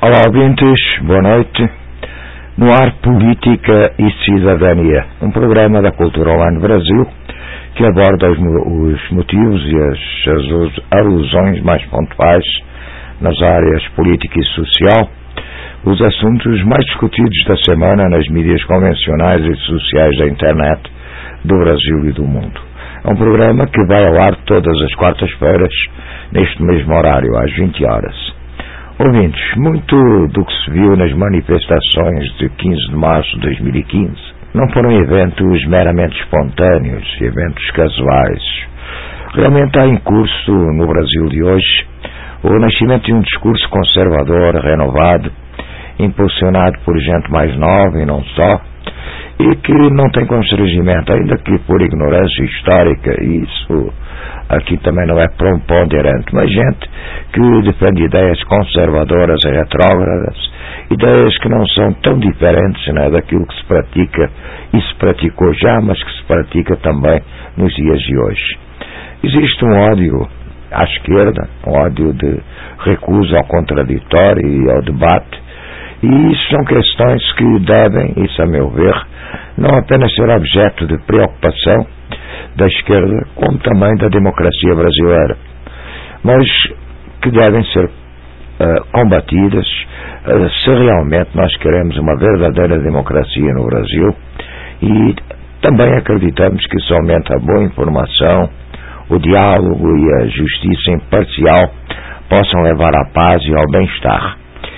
Olá, ouvintes, boa noite. No ar, Política e Cidadania, um programa da Cultura Online Brasil que aborda os motivos e as alusões mais pontuais nas áreas política e social, os assuntos mais discutidos da semana nas mídias convencionais e sociais da internet do Brasil e do mundo. É um programa que vai ao ar todas as quartas-feiras, neste mesmo horário, às 20 horas. Ouvintes, muito do que se viu nas manifestações de 15 de março de 2015 não foram eventos meramente espontâneos, eventos casuais. Realmente há em curso, no Brasil de hoje, o nascimento de um discurso conservador, renovado, impulsionado por gente mais nova e não só, e que não tem constrangimento, ainda que por ignorância histórica, e isso aqui também não é preponderante, mas gente que defende ideias conservadoras e retrógradas, ideias que não são tão diferentes, né, daquilo que se pratica e se praticou já, mas que se pratica também nos dias de hoje. Existe um ódio à esquerda, um ódio de recusa ao contraditório e ao debate, e isso são questões que devem, isso a meu ver, não apenas ser objeto de preocupação da esquerda, como também da democracia brasileira, mas que devem ser combatidas se realmente nós queremos uma verdadeira democracia no Brasil, e também acreditamos que somente a boa informação, o diálogo e a justiça imparcial possam levar à paz e ao bem-estar.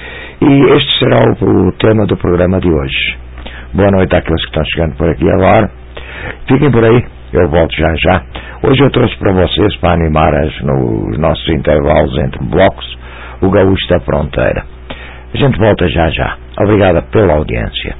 E este será o tema do programa de hoje. Boa noite àqueles que estão chegando por aqui agora. Fiquem por aí, eu volto já. Hoje eu trouxe para vocês, para animar nos nossos intervalos entre blocos, o Gaúcho da Fronteira. A gente volta já. Obrigada pela audiência.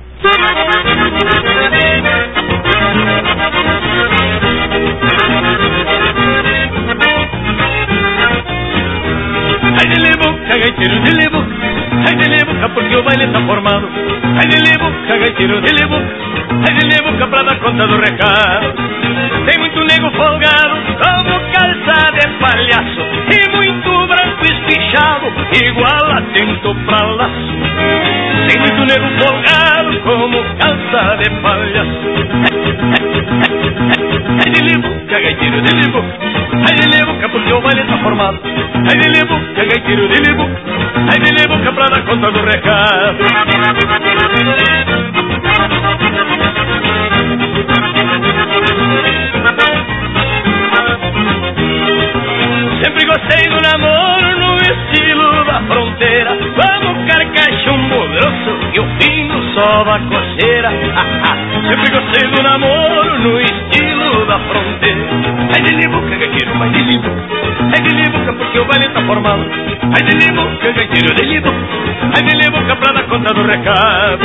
Ai de libuca, gaiteiro de libuca, ai de libuca porque o baile tá formado. Ai de libuca, gaiteiro de libuca, ai de libuca pra dar conta do recado. Tem muito nego folgado, como calça de palhaço, e muito branco espichado, igual atento pra laço. Tem muito nego folgado, como calça de palhaço. Ai de libuca, gaiteiro de libuca, ai de libuca porque o baile tá formado. Ai de libuca, gaiteiro de libuca, ai de libuca pra dar conta do recado. Sempre gostei do namoro no estilo da fronteira, como carcacho grosso e o fino só da coceira. Sempre gostei do namoro no estilo da fronteira. Ai de libuca, gaiteiro, mas de libuca, ai de libuca porque o baile tá formado. Ai de libuca, gaiteiro de libuca, ai de libuca pra dar conta do recado.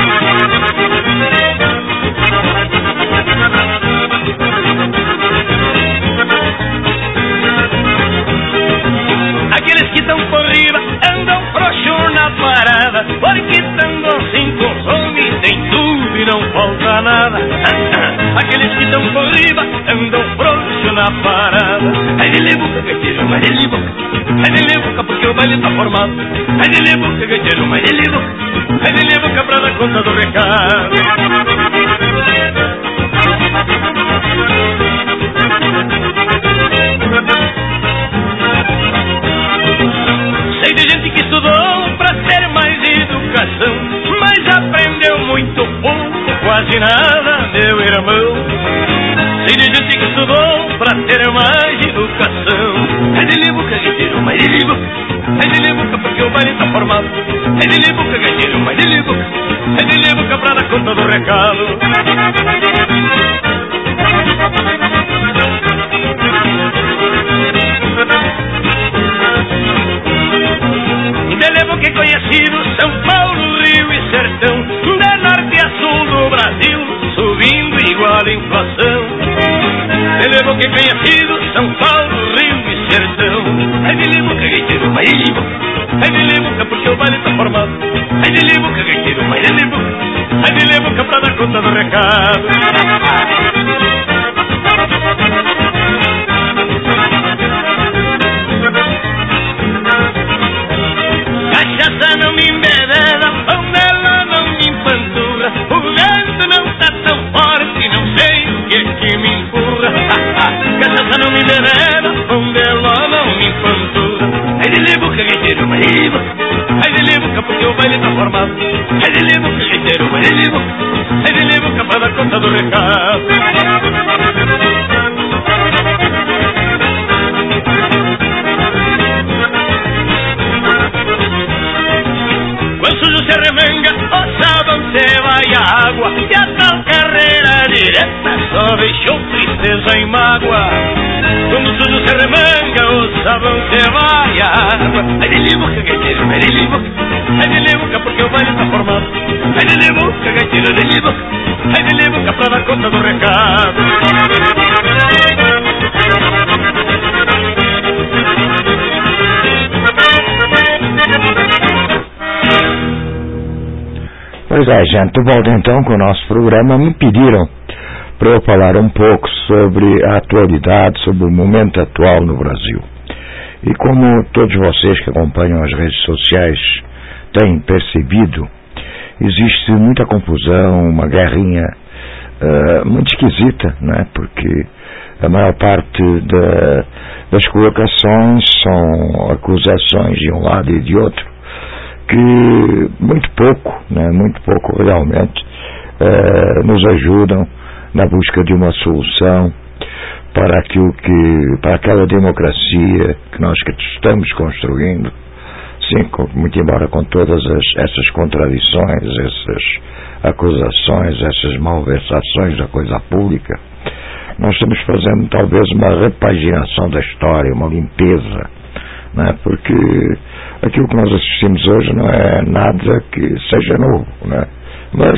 Aqueles que tão por riba andam frouxo na parada, porque tão assim com fome tem tudo e não falta nada. Aqueles que tão por riba andam frouxo na parada. Ai de libuca, gaiteiro, mas de libuca, ai de libuca porque o baile tá formado. Ai de libuca, gaiteiro, mas de libuca, ai de libuca pra dar conta do recado. Sei de gente que estudou pra ter mais educação, mas aprendeu muito pouco, quase nada, meu irmão. Sei de gente que estudou pra ter mais educação. Ai de libuca, gaiteiro, mas de libuca, ai de libuca porque o baile tá formado. Ai de libuca, gaiteiro, mas de libuca, ai de libuca pra dar conta do recado. De levo que conhecido São Paulo, Rio e Sertão, de norte a sul do Brasil, subindo igual a inflação. De levo que conhecido São Paulo, Rio e Sertão. Ai de libuca, gaiteiro, mas de libuca, ai de libuca porque o baile tá formado. Ai de libuca, gaiteiro, mas de libuca, ai de libuca pra dar conta do recado. Cachaça não me embebeda, gaiteiro, vai de boca. Ai de boca porque o baile tá formado. Ai de boca, gaiteiro, vai de boca. Ai de boca pra dar conta do recado. Quando sujo se remanga, o sabão se vai à água. E a tal carreira direta só deixou tristeza e mágoa. Quando sujo se remanga, o sabão se vai à água. Ai de boca, gaiteiro, ai de boca. Ai de boca porque o baile tá formado. Ai de boca, gaiteiro, ai de boca. Ai de boca pra dar conta do recado. Pois é, gente, de volta então com o nosso programa. Me pediram para eu falar um pouco sobre a atualidade, sobre o momento atual no Brasil. E como todos vocês que acompanham as redes sociais têm percebido, existe muita confusão, uma guerrinha muito esquisita, né? Porque a maior parte das colocações são acusações de um lado e de outro, que muito pouco realmente nos ajudam na busca de uma solução para aquela democracia que nós estamos construindo. Sim, muito embora com todas essas contradições, essas acusações, essas malversações da coisa pública, nós estamos fazendo talvez uma repaginação da história, uma limpeza, né? Porque aquilo que nós assistimos hoje não é nada que seja novo, né? Mas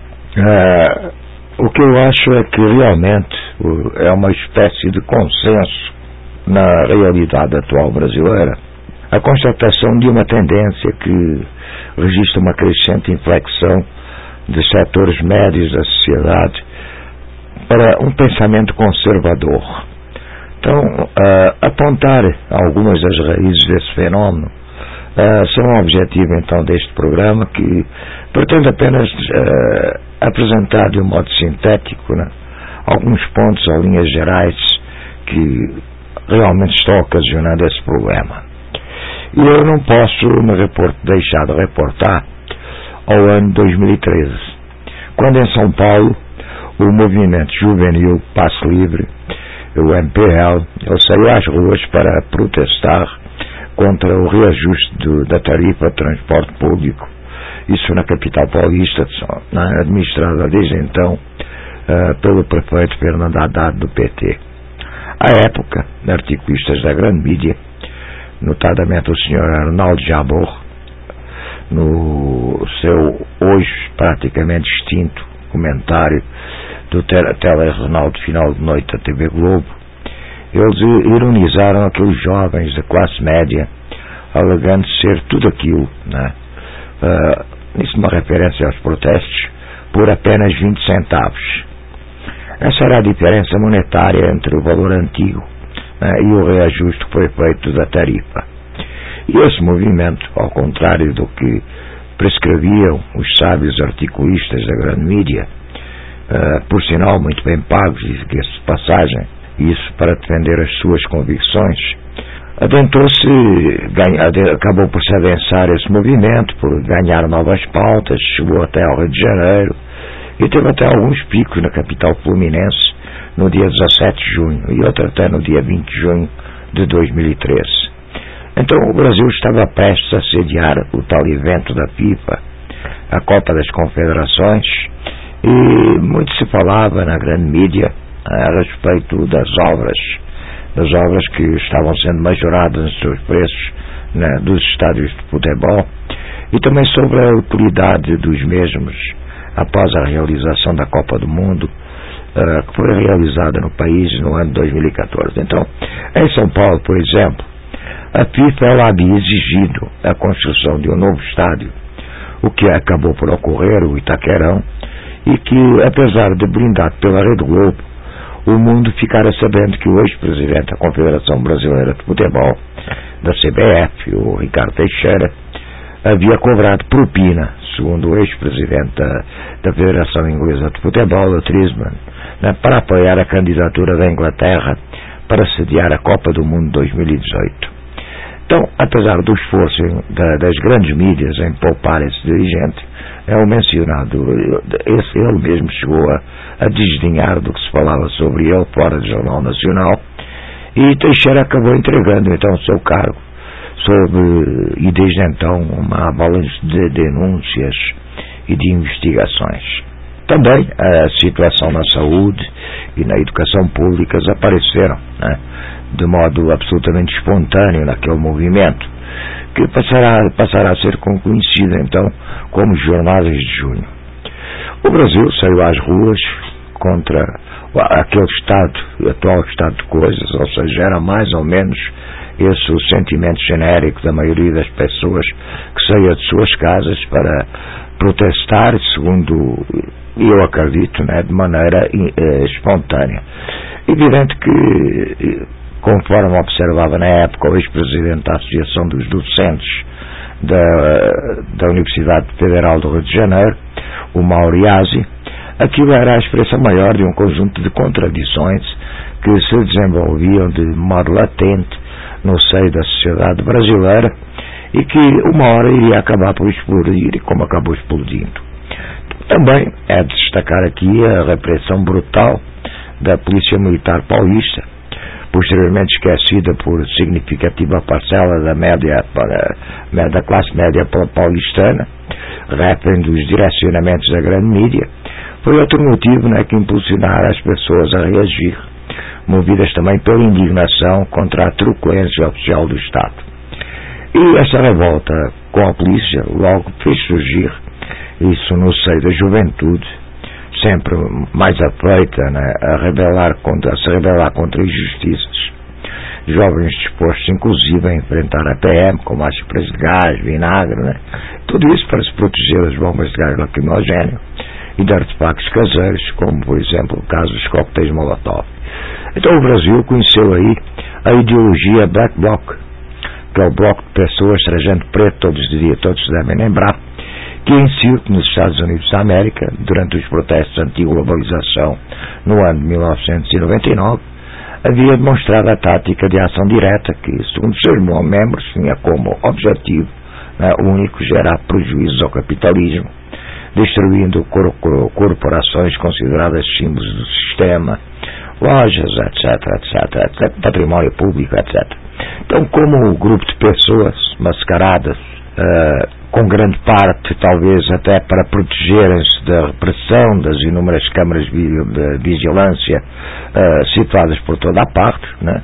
o que eu acho é que realmente é uma espécie de consenso na realidade atual brasileira, a constatação de uma tendência que registra uma crescente inflexão de setores médios da sociedade para um pensamento conservador. Então, apontar algumas das raízes desse fenómeno será um objetivo então deste programa, que pretende apenas apresentar de um modo sintético, né, alguns pontos ou linhas gerais que realmente estão ocasionando esse problema. E eu não posso deixar de reportar ao ano 2013, quando em São Paulo o movimento juvenil Passe Livre, o MPL, saiu às ruas para protestar contra o reajuste da tarifa de transporte público, isso na capital paulista, administrada desde então pelo prefeito Fernando Haddad do PT. À época, articulistas da grande mídia, notadamente o Sr. Arnaldo Jabor, no seu hoje praticamente extinto comentário do telejornal de final de noite da TV Globo, eles ironizaram aqueles jovens da classe média, alegando ser tudo aquilo, né? Isso é uma referência aos protestos, por apenas 20 centavos. Essa era a diferença monetária entre o valor antigo, né, e o reajuste que foi feito da tarifa. E esse movimento, ao contrário do que prescreviam os sábios articulistas da grande mídia, por sinal muito bem pagos, diga-se de passagem, isso para defender as suas convicções, acabou por se adensar esse movimento, por ganhar novas pautas, chegou até ao Rio de Janeiro e teve até alguns picos na capital fluminense no dia 17 de junho e outro até no dia 20 de junho de 2013. Então o Brasil estava prestes a sediar o tal evento da FIFA, a Copa das Confederações, e muito se falava na grande mídia a respeito das obras que estavam sendo majoradas nos seus preços, né, dos estádios de futebol, e também sobre a utilidade dos mesmos após a realização da Copa do Mundo, que foi realizada no país no ano de 2014. Então, em São Paulo, por exemplo, a FIFA havia exigido a construção de um novo estádio, o que acabou por ocorrer, o Itaquerão, e que, apesar de blindado pela Rede Globo, o mundo ficara sabendo que o ex-presidente da Confederação Brasileira de Futebol, da CBF, o Ricardo Teixeira, havia cobrado propina, segundo o ex-presidente da Federação Inglesa de Futebol, o Trisman, né, para apoiar a candidatura da Inglaterra para sediar a Copa do Mundo 2018. Então, apesar do esforço das grandes mídias em poupar esse dirigente, é o mencionado, ele mesmo chegou a desdenhar do que se falava sobre ele fora do Jornal Nacional, e Teixeira acabou entregando então o seu cargo e desde então uma avalanche de denúncias e de investigações. Também a situação na saúde e na educação públicas apareceram, né, de modo absolutamente espontâneo naquele movimento, que passará a ser conhecido então como Jornadas de Junho. O Brasil saiu às ruas contra aquele atual estado de coisas, ou seja, era mais ou menos esse o sentimento genérico da maioria das pessoas que saía de suas casas para protestar, segundo eu acredito, né, de maneira espontânea. Evidente que, conforme observava na época o ex-presidente da Associação dos Docentes da Universidade Federal do Rio de Janeiro, o Mauriasi, aquilo era a expressão maior de um conjunto de contradições que se desenvolviam de modo latente no seio da sociedade brasileira e que uma hora iria acabar por explodir, como acabou explodindo. Também é de destacar aqui a repressão brutal da Polícia Militar Paulista, posteriormente esquecida por significativa parcela da classe média paulistana, refém dos direcionamentos da grande mídia. Foi outro motivo, né, que impulsionaram as pessoas a reagir, movidas também pela indignação contra a truculência oficial do Estado. E essa revolta com a polícia logo fez surgir, isso no seio da juventude, sempre mais afeita, né, a se rebelar contra injustiças. Jovens dispostos, inclusive, a enfrentar a PM, com máscaras de gás, vinagre, né, tudo isso para se proteger das bombas de gás lacrimogéneo e de artefactos caseiros, como, por exemplo, o caso dos coquetéis Molotov. Então o Brasil conheceu aí a ideologia Black Bloc, que é o bloco de pessoas trajando preto, todos devem lembrar, que em circo nos Estados Unidos da América, durante os protestos anti-globalização no ano de 1999, havia demonstrado a tática de ação direta que, segundo seus membros, tinha como objetivo, né, único gerar prejuízos ao capitalismo, destruindo corporações consideradas símbolos do sistema, lojas, etc, patrimônio público, etc. Então, como o grupo de pessoas mascaradas, com grande parte, talvez até para protegerem-se da repressão das inúmeras câmaras de vigilância situadas por toda a parte, né?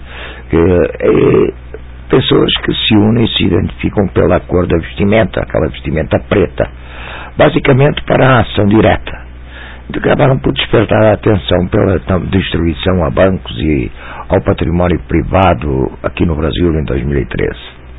Pessoas que se unem e se identificam pela cor da vestimenta, aquela vestimenta preta, basicamente para a ação direta. Acabaram por despertar a atenção pela destruição a bancos e ao património privado aqui no Brasil em 2013.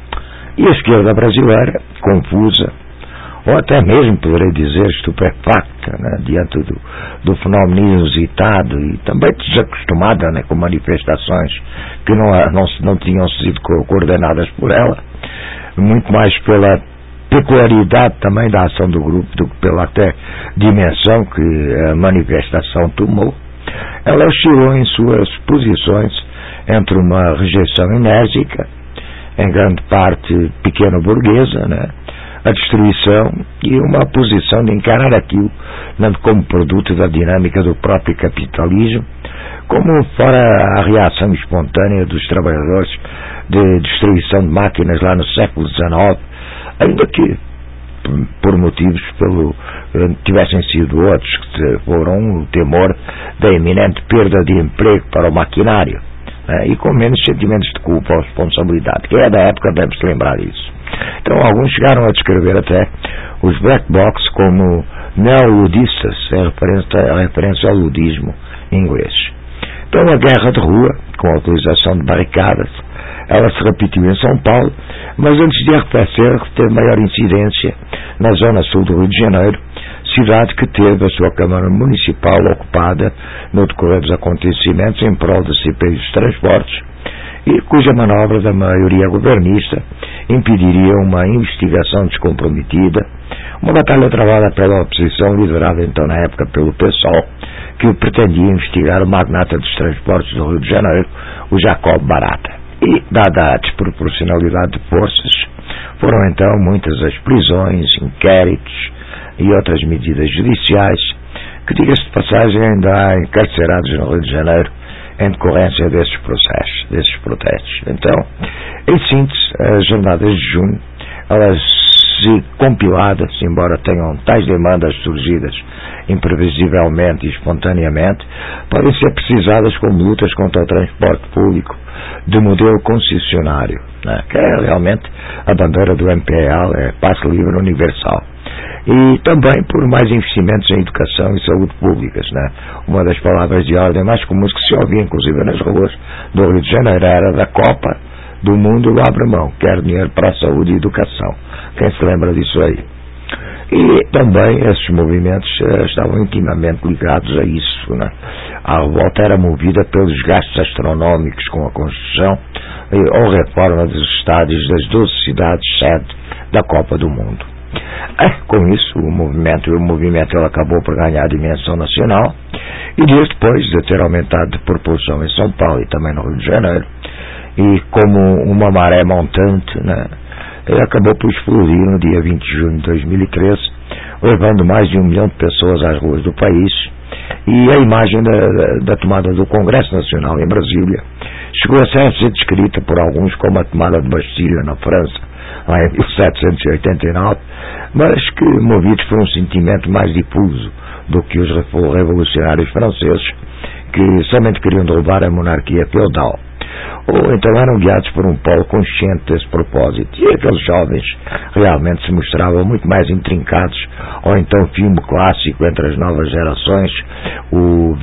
E a esquerda brasileira, confusa, ou até mesmo, poderei dizer, estupefacta, né, diante do fenómeno inusitado e também desacostumada, né, com manifestações que não tinham sido coordenadas por ela, muito mais pela peculiaridade também da ação do grupo do que pela até dimensão que a manifestação tomou. Ela oscilou em suas posições entre uma rejeição enérgica, em grande parte pequeno-burguesa, né, a destruição, e uma posição de encarar aquilo não como produto da dinâmica do próprio capitalismo, como fora a reação espontânea dos trabalhadores de destruição de máquinas lá no século XIX, ainda que por motivos tivessem sido outros, que foram o temor da iminente perda de emprego para o maquinário, né, e com menos sentimentos de culpa ou responsabilidade, que é da época, deve-se lembrar disso. Então alguns chegaram a descrever até os black blocs como neoludistas, em referência ao ludismo inglês. Então a guerra de rua, com a utilização de barricadas, ela se repetiu em São Paulo, mas antes de arrefecer, teve maior incidência na zona sul do Rio de Janeiro, cidade que teve a sua Câmara Municipal ocupada no decorrer dos acontecimentos em prol da CPI dos transportes, e cuja manobra da maioria governista impediria uma investigação descomprometida, uma batalha travada pela oposição, liderada então na época pelo PSOL, que pretendia investigar o magnata dos transportes do Rio de Janeiro, o Jacob Barata. E, dada a desproporcionalidade de forças, foram então muitas as prisões, inquéritos e outras medidas judiciais que, diga-se de passagem, ainda há encarcerados no Rio de Janeiro em decorrência desses processos, desses protestos. Então, em síntese, as jornadas de junho, elas se compiladas, embora tenham tais demandas surgidas imprevisivelmente e espontaneamente, podem ser precisadas como lutas contra o transporte público de modelo concessionário, né, que é realmente a bandeira do MPL, é passe livre universal. E também por mais investimentos em educação e saúde públicas, né? Uma das palavras de ordem mais comuns que se ouvia, inclusive nas ruas do Rio de Janeiro, era da Copa do Mundo abre mão, quer dinheiro para a saúde e educação. Quem se lembra disso aí? E também esses movimentos estavam intimamente ligados a isso, né? A revolta era movida pelos gastos astronómicos com a construção ou reforma dos estádios das 12 cidades sede da Copa do Mundo. Com isso, o movimento ele acabou por ganhar dimensão nacional e dias depois de ter aumentado de proporção em São Paulo e também no Rio de Janeiro, e como uma maré montante, né, ele acabou por explodir no dia 20 de junho de 2013, levando mais de 1 milhão de pessoas às ruas do país, e a imagem da tomada do Congresso Nacional em Brasília chegou a ser descrita por alguns como a tomada de Bastilha na França, lá em 1789, mas que, movidos por um sentimento mais difuso do que os revolucionários franceses, que somente queriam derrubar a monarquia feudal, ou então eram guiados por um polo consciente desse propósito, e aqueles jovens realmente se mostravam muito mais intrincados, ou então filme clássico entre as novas gerações, o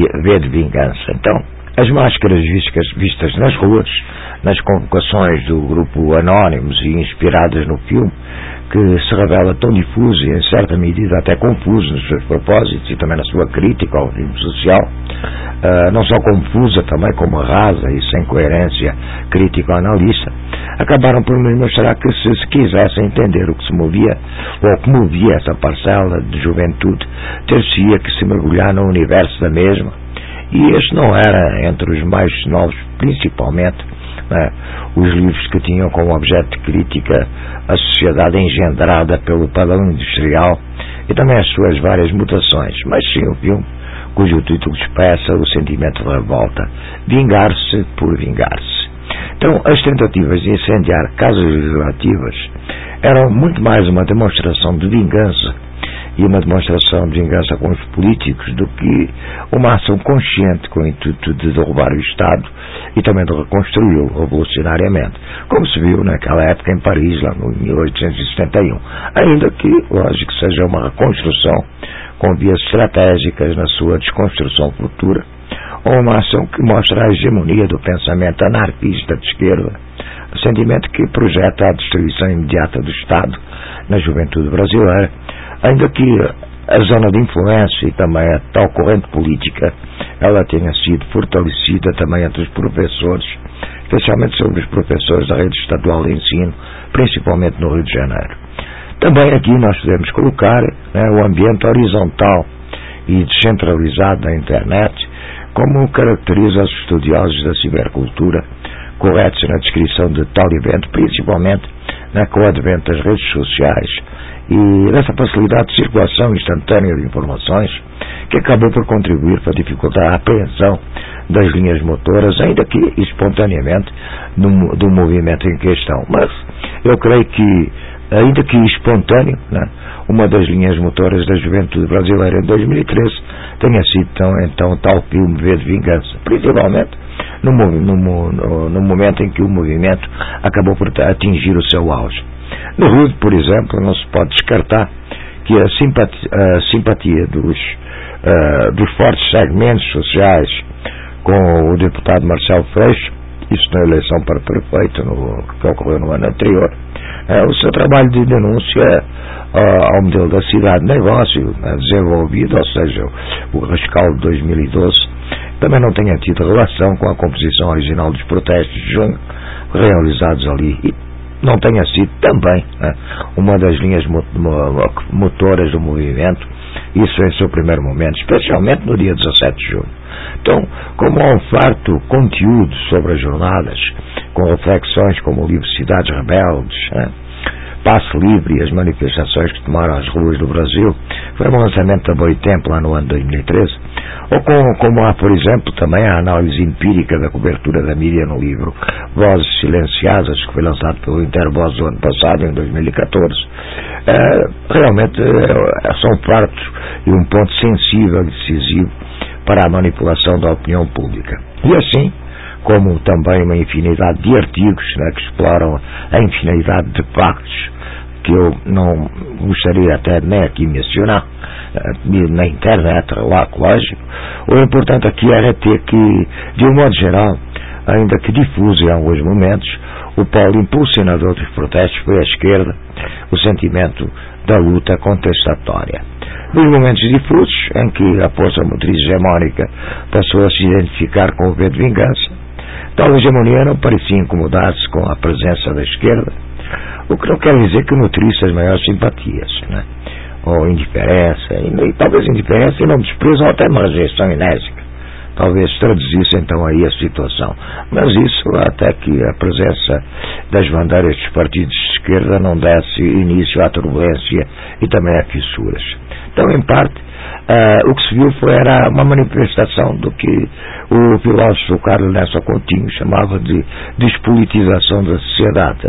V de Vingança. Então, as máscaras vistas nas ruas, nas convocações do grupo Anónimos e inspiradas no filme, que se revela tão difuso e em certa medida até confuso nos seus propósitos e também na sua crítica ao regime social, não só confusa, também como rasa e sem coerência crítico-analista, acabaram por nos mostrar que se quisessem entender o que se movia, ou o que movia essa parcela de juventude, ter-se-ia que se mergulhar no universo da mesma, e este não era, entre os mais novos, principalmente, né, os livros que tinham como objeto de crítica a sociedade engendrada pelo padrão industrial e também as suas várias mutações, mas sim o filme cujo título expressa o sentimento de revolta, vingar-se por vingar-se. Então, as tentativas de incendiar casas legislativas eram muito mais uma demonstração de vingança e uma demonstração de vingança com os políticos do que uma ação consciente com o intuito de derrubar o Estado e também de reconstruí-lo revolucionariamente, como se viu naquela época em Paris, lá no 1871, ainda que, lógico, seja uma reconstrução com vias estratégicas na sua desconstrução futura, ou uma ação que mostra a hegemonia do pensamento anarquista de esquerda, o sentimento que projeta a destruição imediata do Estado na juventude brasileira, ainda que a zona de influência e também a tal corrente política ela tenha sido fortalecida também entre os professores, especialmente sobre os professores da rede estadual de ensino, principalmente no Rio de Janeiro. Também aqui nós podemos colocar, né, o ambiente horizontal e descentralizado da internet, como caracteriza os estudiosos da cibercultura, corretos na descrição de tal evento, principalmente, né, com o advento das redes sociais e dessa facilidade de circulação instantânea de informações, que acabou por contribuir para dificultar a apreensão das linhas motoras, ainda que espontaneamente, do movimento em questão. Mas eu creio que, ainda que espontâneo, né, uma das linhas motoras da juventude brasileira em 2013 tenha sido então o tal filme V de Vingança, principalmente no momento em que o movimento acabou por atingir o seu auge. No Rio, por exemplo, não se pode descartar que a simpatia dos fortes segmentos sociais com o deputado Marcelo Freixo, isso na eleição para prefeito que ocorreu no ano anterior, o seu trabalho de denúncia ao modelo da cidade de negócio desenvolvido, ou seja, o rescaldo de 2012, também não tenha tido relação com a composição original dos protestos de junho realizados ali, e não tenha sido também uma das linhas motoras do movimento isso em seu primeiro momento, especialmente no dia 17 de junho. Então, como há um farto conteúdo sobre as jornadas, com reflexões como o livro Cidades Rebeldes, Passe Livre e as manifestações que tomaram as ruas do Brasil, foi um lançamento da Boitempo lá no ano 2013, ou como há, por exemplo, também a análise empírica da cobertura da mídia no livro Vozes Silenciadas, que foi lançado pelo Intervoz do ano passado, em 2014. Realmente são fartos e um ponto sensível e decisivo para a manipulação da opinião pública. E assim, como também uma infinidade de artigos que exploram a infinidade de factos que eu não gostaria até nem aqui mencionar, na internet, lógico. O importante aqui era ter que, de um modo geral, ainda que difuso em alguns momentos, o polo impulsionador dos protestos foi a esquerda, o sentimento da luta contestatória. Nos momentos difusos, em que a força motriz hegemónica passou a se identificar com o V de vingança, tal hegemonia não parecia incomodar-se com a presença da esquerda, o que não quer dizer que nutrisse as maiores simpatias, ou indiferença, e talvez indiferença e não desprezo, ou até uma rejeição enérgica. Talvez traduzisse então aí a situação. Mas isso até que a presença das bandeiras dos partidos de esquerda não desse início à turbulência e também a fissuras. Então, em parte, o que se viu era uma manifestação do que o filósofo Carlos Nelson Coutinho chamava de despolitização da sociedade,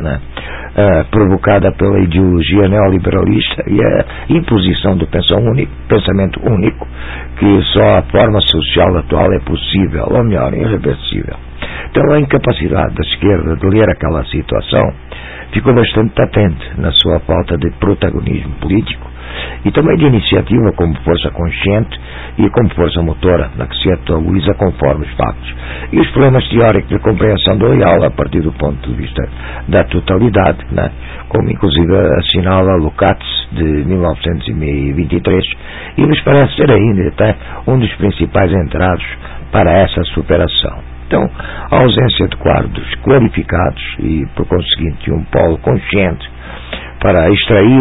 provocada pela ideologia neoliberalista e a imposição do pensamento único, que só a forma social atual é possível, ou melhor, irreversível. Então, a incapacidade da esquerda de ler aquela situação ficou bastante patente na sua falta de protagonismo político e também de iniciativa como força consciente e como força motora, na que se atualiza conforme os factos. E os problemas teóricos de compreensão do real a partir do ponto de vista da totalidade, como inclusive assinala Lukács de 1923, e nos parece ser ainda até um dos principais entrados para essa superação. Então, a ausência de quadros clarificados e, por conseguinte, um polo consciente para extrair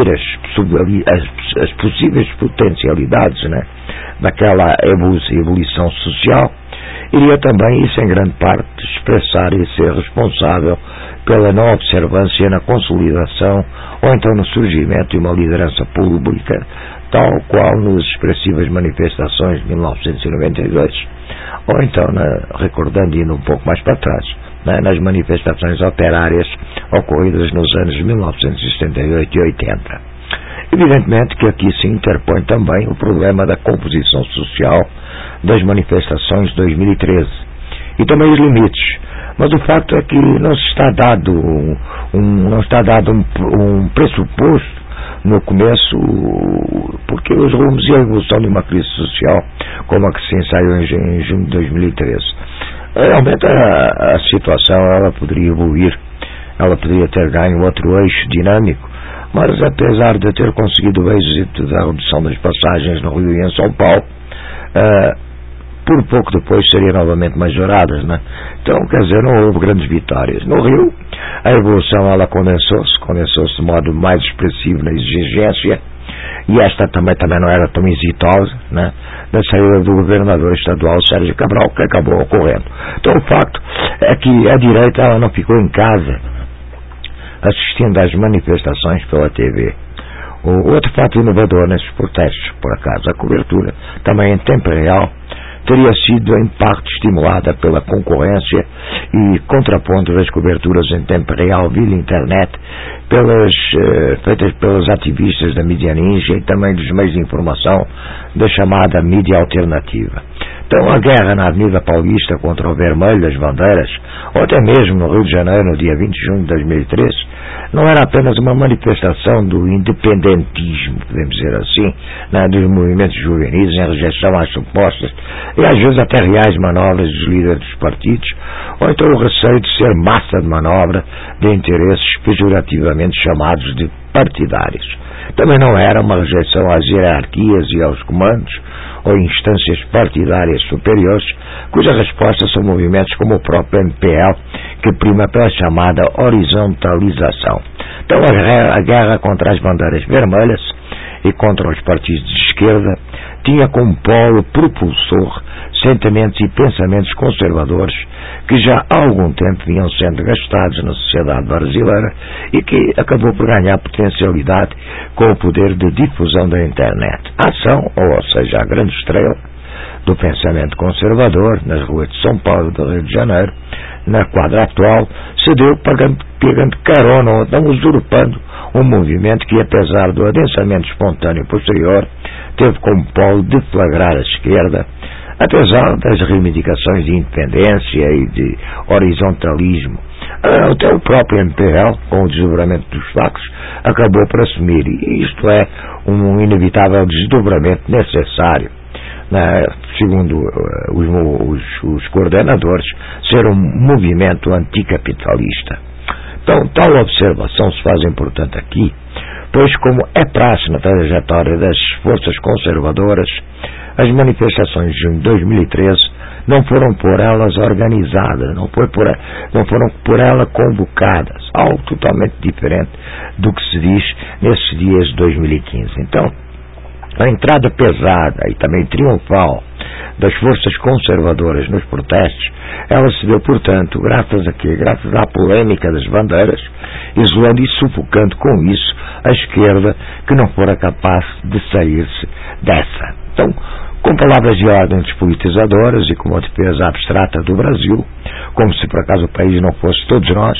as possíveis potencialidades daquela ebulição social, iria também, isso em grande parte, expressar e ser responsável pela não observância na consolidação ou então no surgimento de uma liderança pública, tal qual nas expressivas manifestações de 1992, ou então, recordando indo um pouco mais para trás, nas manifestações operárias ocorridas nos anos 1978 e 80. Evidentemente que aqui se interpõe também o problema da composição social das manifestações de 2013 e também os limites, mas o facto é que não está dado um pressuposto no começo, porque os rumos e a evolução de uma crise social como a que se ensaiou em junho de 2013, realmente a situação ela poderia evoluir, ela poderia ter ganho outro eixo dinâmico, mas apesar de ter conseguido o êxito da redução das passagens no Rio e em São Paulo, por pouco depois seriam novamente majoradas, Então, quer dizer, não houve grandes vitórias. No Rio, a evolução ela condensou-se de modo mais expressivo na exigência, e esta também não era tão exitosa, da saída do governador estadual Sérgio Cabral, que acabou ocorrendo. Então, o facto é que a direita ela não ficou em casa assistindo às manifestações pela TV. O outro fato inovador nesses protestos, por acaso, a cobertura também em tempo real teria sido em parte estimulada pela concorrência e contraponto das coberturas em tempo real via internet feitas pelos ativistas da mídia ninja e também dos meios de informação da chamada mídia alternativa. Então, a guerra na Avenida Paulista contra o vermelho das bandeiras, ou até mesmo no Rio de Janeiro, no dia 20 de junho de 2013, não era apenas uma manifestação do independentismo, podemos dizer assim, dos movimentos juvenis em rejeição às supostas e às vezes até reais manobras dos líderes dos partidos, ou então o receio de ser massa de manobra de interesses pejorativamente chamados de partidários. Também não era uma rejeição às hierarquias e aos comandos ou instâncias partidárias superiores, cuja resposta são movimentos como o próprio MPL, que prima pela chamada horizontalização. Então, a guerra contra as bandeiras vermelhas e contra os partidos de esquerda tinha como polo propulsor sentimentos e pensamentos conservadores que já há algum tempo vinham sendo gastados na sociedade brasileira e que acabou por ganhar potencialidade com o poder de difusão da internet. A ação, ou seja, a grande estrela do pensamento conservador nas ruas de São Paulo e do Rio de Janeiro, na quadra atual, se deu pegando carona ou não usurpando um movimento que, apesar do adensamento espontâneo posterior, teve como polo deflagrar a esquerda, apesar das reivindicações de independência e de horizontalismo. Até o próprio MPL, com o desdobramento dos factos, acabou por assumir, e isto é um inevitável desdobramento necessário, segundo os coordenadores, ser um movimento anticapitalista. Então, tal observação se faz importante aqui, pois, como é praxe na trajetória das forças conservadoras, as manifestações de junho de 2013 não foram por elas organizadas, não foram por ela convocadas, algo totalmente diferente do que se diz nesses dias de 2015. Então, a entrada pesada e também triunfal das forças conservadoras nos protestos, ela se deu, portanto, graças à polêmica das bandeiras, isolando e sufocando com isso a esquerda, que não fora capaz de sair-se dessa. Então, com palavras de ordem despolitizadoras e com uma defesa abstrata do Brasil, como se por acaso o país não fosse todos nós,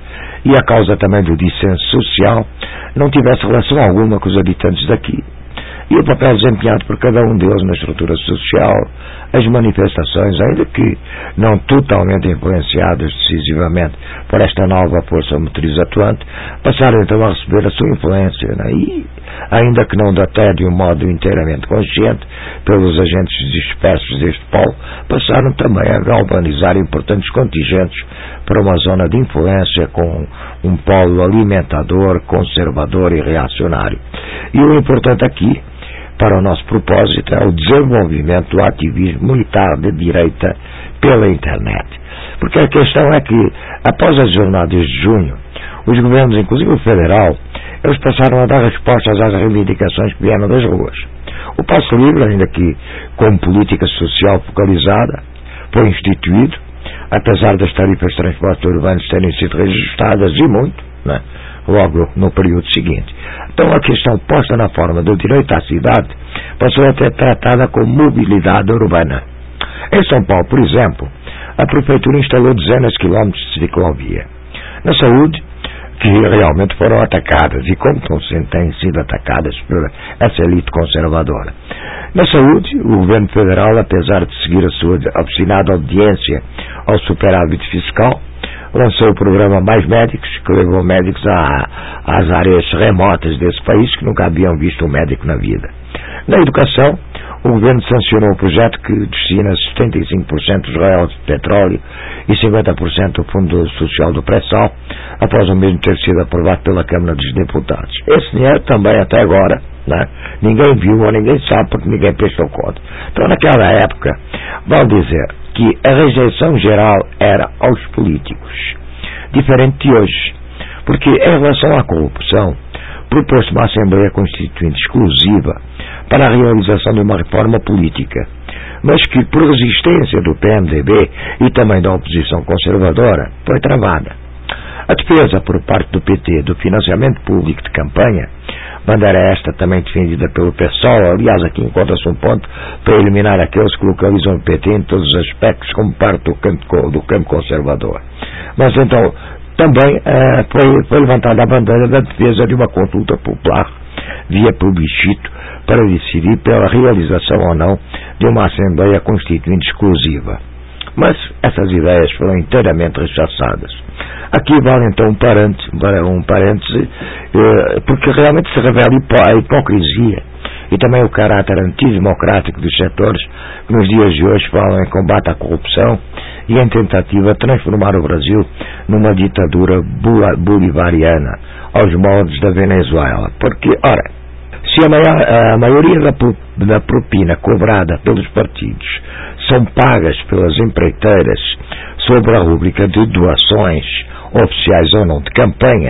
e a causa também do dissenso social não tivesse relação alguma com os habitantes daqui, e o papel desempenhado por cada um deles na estrutura social, as manifestações, ainda que não totalmente influenciadas decisivamente por esta nova força motriz atuante, passaram então a receber a sua influência, e, ainda que não até de um modo inteiramente consciente, pelos agentes dispersos deste polo, passaram também a galvanizar importantes contingentes para uma zona de influência com um polo alimentador, conservador e reacionário. E o importante aqui, para o nosso propósito, é o desenvolvimento do ativismo militar de direita pela internet. Porque a questão é que, após as jornadas de junho, os governos, inclusive o federal, eles passaram a dar respostas às reivindicações que vieram das ruas. O Passe Livre, ainda que como política social focalizada, foi instituído, apesar das tarifas de transporte urbanos terem sido reajustadas e muito, logo no período seguinte. Então a questão posta na forma do direito à cidade passou a ser tratada como mobilidade urbana. Em São Paulo, por exemplo, a Prefeitura instalou dezenas de quilómetros de ciclovia. Na saúde, que realmente foram atacadas, e como têm sido atacadas por essa elite conservadora. Na saúde, o governo federal, apesar de seguir a sua obstinada obediência ao superávit fiscal, lançou o programa Mais Médicos, que levou médicos às áreas remotas desse país que nunca haviam visto um médico na vida. Na educação, o governo sancionou o projeto que destina 75% dos royalties de petróleo e 50% do Fundo Social do Pré-Sal, após o mesmo ter sido aprovado pela Câmara dos Deputados. Esse dinheiro também, até agora, ninguém viu ou ninguém sabe porque ninguém prestou conta. Então, naquela época, vale dizer que a rejeição geral era aos políticos, diferente de hoje, porque em relação à corrupção, propôs-se uma Assembleia Constituinte exclusiva para a realização de uma reforma política, mas que, por resistência do PMDB e também da oposição conservadora, foi travada. A defesa por parte do PT do financiamento público de campanha, bandeira esta também defendida pelo PSOL, aliás, aqui encontra-se um ponto para eliminar aqueles que localizam o PT em todos os aspectos como parte do campo conservador. Mas então, também foi levantada a bandeira da defesa de uma consulta popular via plebiscito para decidir pela realização ou não de uma Assembleia Constituinte exclusiva. Mas essas ideias foram inteiramente rechaçadas. Aqui vale então um parêntese, porque realmente se revela a hipocrisia e também o caráter antidemocrático dos setores que nos dias de hoje falam em combate à corrupção e em tentativa de transformar o Brasil numa ditadura bolivariana, aos moldes da Venezuela. Porque, ora, se a maioria da propina cobrada pelos partidos são pagas pelas empreiteiras sob a rúbrica de doações, oficiais ou não, de campanha,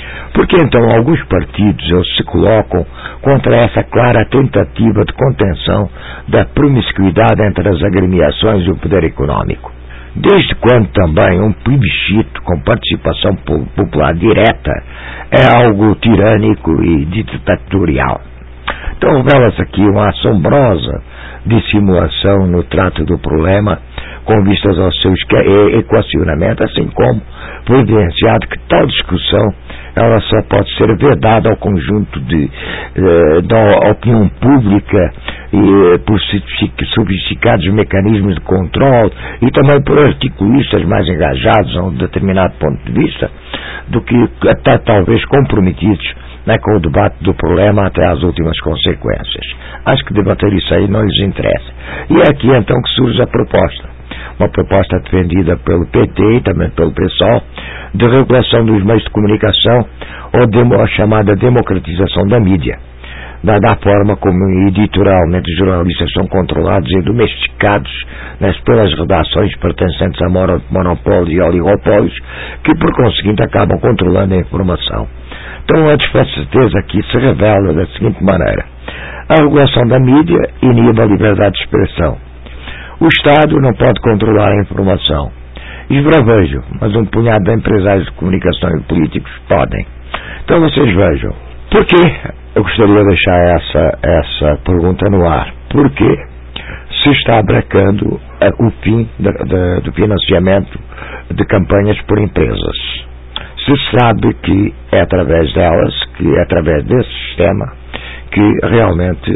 Por que então alguns partidos se colocam contra essa clara tentativa de contenção da promiscuidade entre as agremiações e o poder econômico? Desde quando também um plebiscito com participação popular direta é algo tirânico e ditatorial? Então revela-se aqui uma assombrosa dissimulação no trato do problema com vistas ao seu equacionamento, assim como foi evidenciado que tal discussão ela só pode ser vedada ao conjunto da opinião pública e por sofisticados mecanismos de controle e também por articulistas mais engajados a um determinado ponto de vista do que até talvez comprometidos com o debate do problema até às últimas consequências. Acho que debater isso aí não lhes interessa. E é aqui então que surge a proposta. Uma proposta defendida pelo PT e também pelo PSOL de regulação dos meios de comunicação ou a chamada democratização da mídia, da forma como editorialmente os jornalistas são controlados e domesticados pelas redações pertencentes a monopólios e oligopólios que por conseguinte acabam controlando a informação. Então a desfacetez aqui se revela da seguinte maneira: a regulação da mídia inibe a liberdade de expressão. O Estado não pode controlar a informação. Esbravejo, mas um punhado de empresários de comunicação e políticos podem. Então vocês vejam. Por que eu gostaria de deixar essa pergunta no ar? Porque se está abracando o fim do financiamento de campanhas por empresas. Se sabe que é através delas, que é através desse sistema, que realmente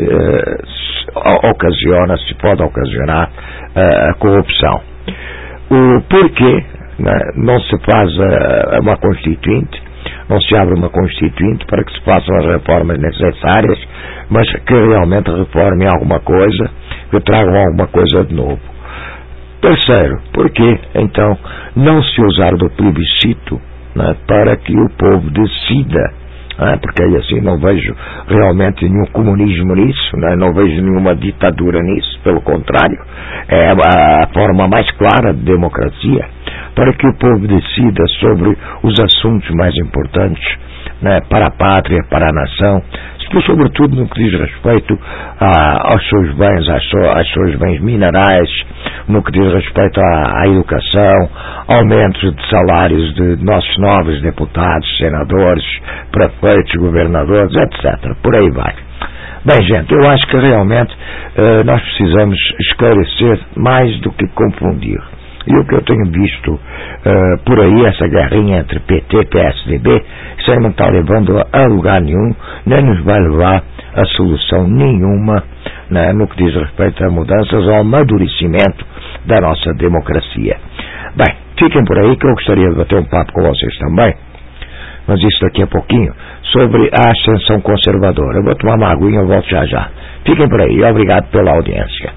se pode ocasionar a corrupção. O porquê não se faz uma constituinte, não se abre uma constituinte para que se façam as reformas necessárias, mas que realmente reformem alguma coisa, que tragam alguma coisa de novo. Terceiro, porquê então não se usar do plebiscito para que o povo decida? Porque aí assim não vejo realmente nenhum comunismo nisso, não vejo nenhuma ditadura nisso, pelo contrário, é a forma mais clara de democracia, para que o povo decida sobre os assuntos mais importantes para a pátria, para a nação, sobretudo no que diz respeito aos seus bens, aos seus bens minerais, no que diz respeito à educação, aumentos de salários de nossos novos deputados, senadores, prefeitos, governadores, etc. Por aí vai. Bem, gente, eu acho que realmente nós precisamos esclarecer mais do que confundir. E o que eu tenho visto por aí, essa guerrinha entre PT e PSDB, isso aí não está levando a lugar nenhum, nem nos vai levar a solução nenhuma no que diz respeito a mudanças ou ao amadurecimento da nossa democracia. Bem, fiquem por aí que eu gostaria de bater um papo com vocês também, mas isso daqui a pouquinho, sobre a ascensão conservadora. Eu vou tomar uma aguinha e volto já já. Fiquem por aí, obrigado pela audiência.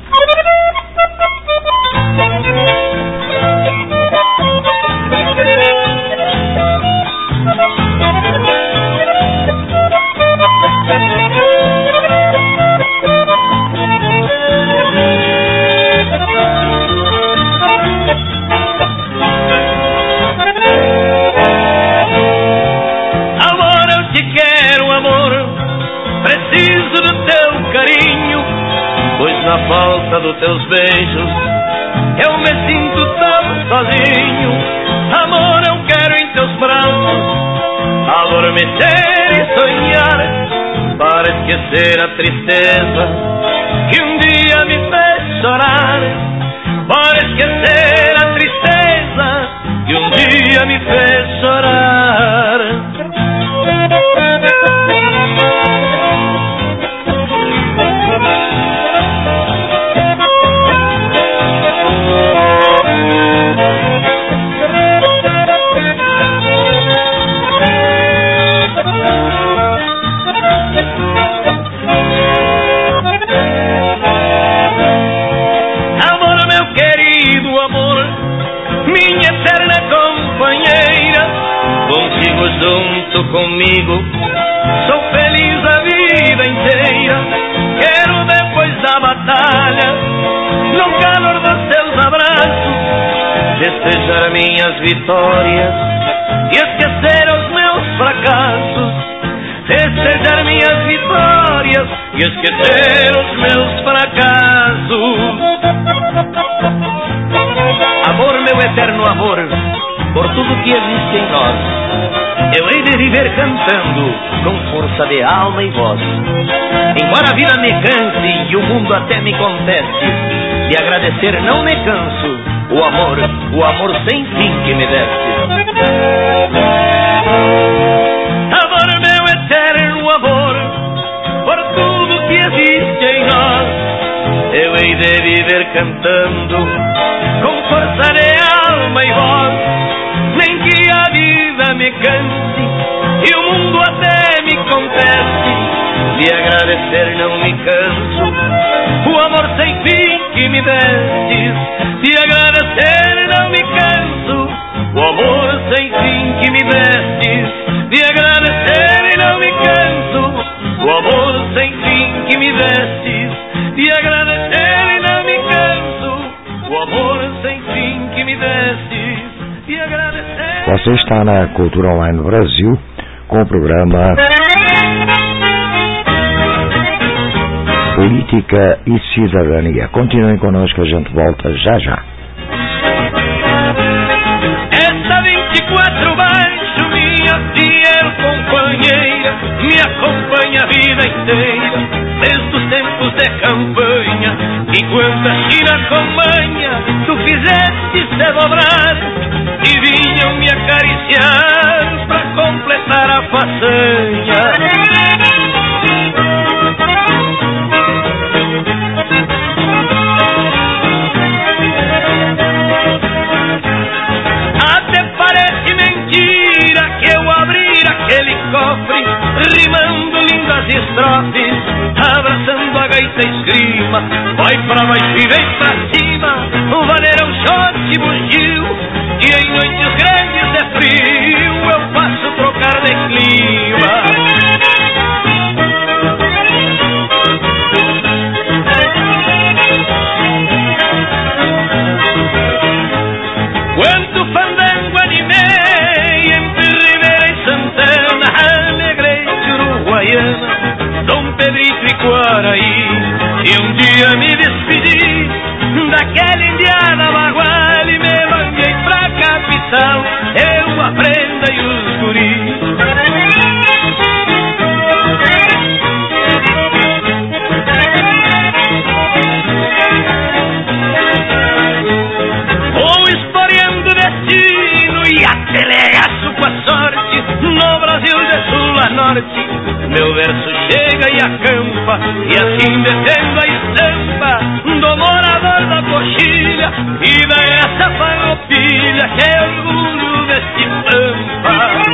Na falta dos teus beijos eu me sinto tão sozinho. Amor, eu quero em teus braços adormecer e sonhar, para esquecer a tristeza que um dia me fez chorar, para esquecer a tristeza que um dia me fez chorar. Contigo junto comigo sou feliz a vida inteira. Quero depois da batalha, no calor dos teus abraços, festejar minhas vitórias e esquecer os meus fracassos. valorizar minhas vitórias e esquecer os meus fracassos. Amor, meu eterno amor, por tudo que existe em nós, eu hei de viver cantando com força de alma e voz. Embora a vida me canse e o mundo até me conteste, de agradecer não me canso o amor sem fim que me deste. Amor, meu eterno amor, por tudo que existe em nós, eu hei de viver cantando com força de alma e voz. Nem que a vida me canse e o mundo até me conteste, de agradecer não me canso o amor sem fim que me destes. De agradecer não me canso o amor sem fim que me destes. De agradecer não me canso o amor sem fim que me destes. De agradecer não me canso o amor sem fim que me destes. De agradecer. Você está na Cultura Online Brasil com o programa Política e Cidadania. Continuem conosco, a gente volta já já. Essa 24 baixo, minha fiel companheira, me acompanha a vida inteira, desde os tempos de campanha. Enquanto a China com manha tu fizeste se dobrar e vinham me acariciar pra completar a façanha. Rimando lindas estrofes, abraçando a gaita esgrima, vai pra baixo e vem pra cima, valerão shot e bugio, e em noites grandes de frio eu faço trocar de clima. Quanto fandango animei entre Ribeira e Santana, Alegrete, Uruguaiana, Dom Pedrito e Quaraí. E um dia me despedi daquela indiana bagual e me mandei pra capital, eu, a Brenda e os guris. E atelegaço com a sorte, no Brasil de sul a norte, meu verso chega e acampa, e assim defendo a estampa do morador da coxilha e da graça farroupilha, que é orgulho deste pampa.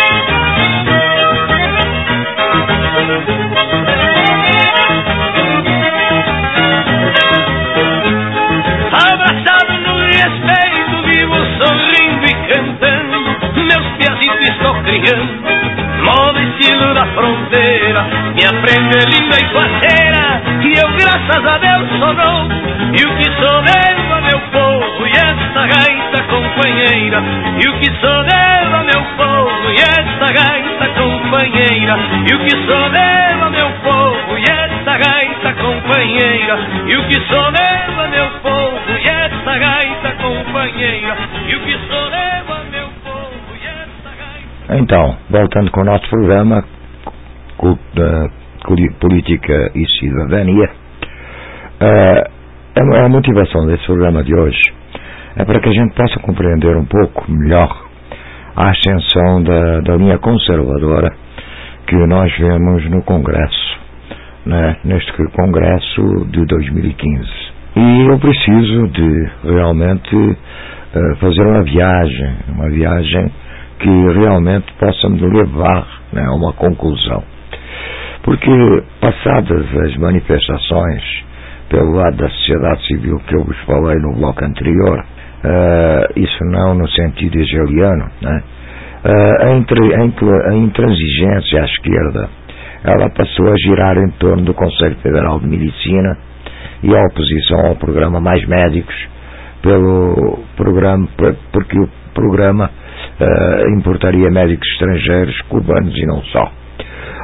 Abraçado no respeito, vivo sorrindo e cantando, meus piazitos estou criando, modo estilo da fronteira. Minha prenda é linda e parceira, e eu graças a Deus sou novo, e o que sou devo a meu povo, e esta gaita companheira. E o que sou devo a meu povo, e esta gaita companheira. E o que sou devo a meu povo, e esta gaita companheira. E o que sou devo a meu povo, e esta gaita companheira. E o que sou devo a meu povo, e esta gaita. Então, voltando com o nosso programa Política e Cidadania, a motivação desse programa de hoje é para que a gente possa compreender um pouco melhor a ascensão da linha conservadora que nós vemos no Congresso, né, neste Congresso de 2015. E eu preciso de realmente fazer uma viagem que realmente possa me levar, né, a uma conclusão. Porque, passadas as manifestações pelo lado da sociedade civil que eu vos falei no bloco anterior, isso não no sentido hegeliano, né, a intransigência à esquerda, ela passou a girar em torno do Conselho Federal de Medicina e a oposição ao programa Mais Médicos, porque o programa importaria médicos estrangeiros, cubanos e não só.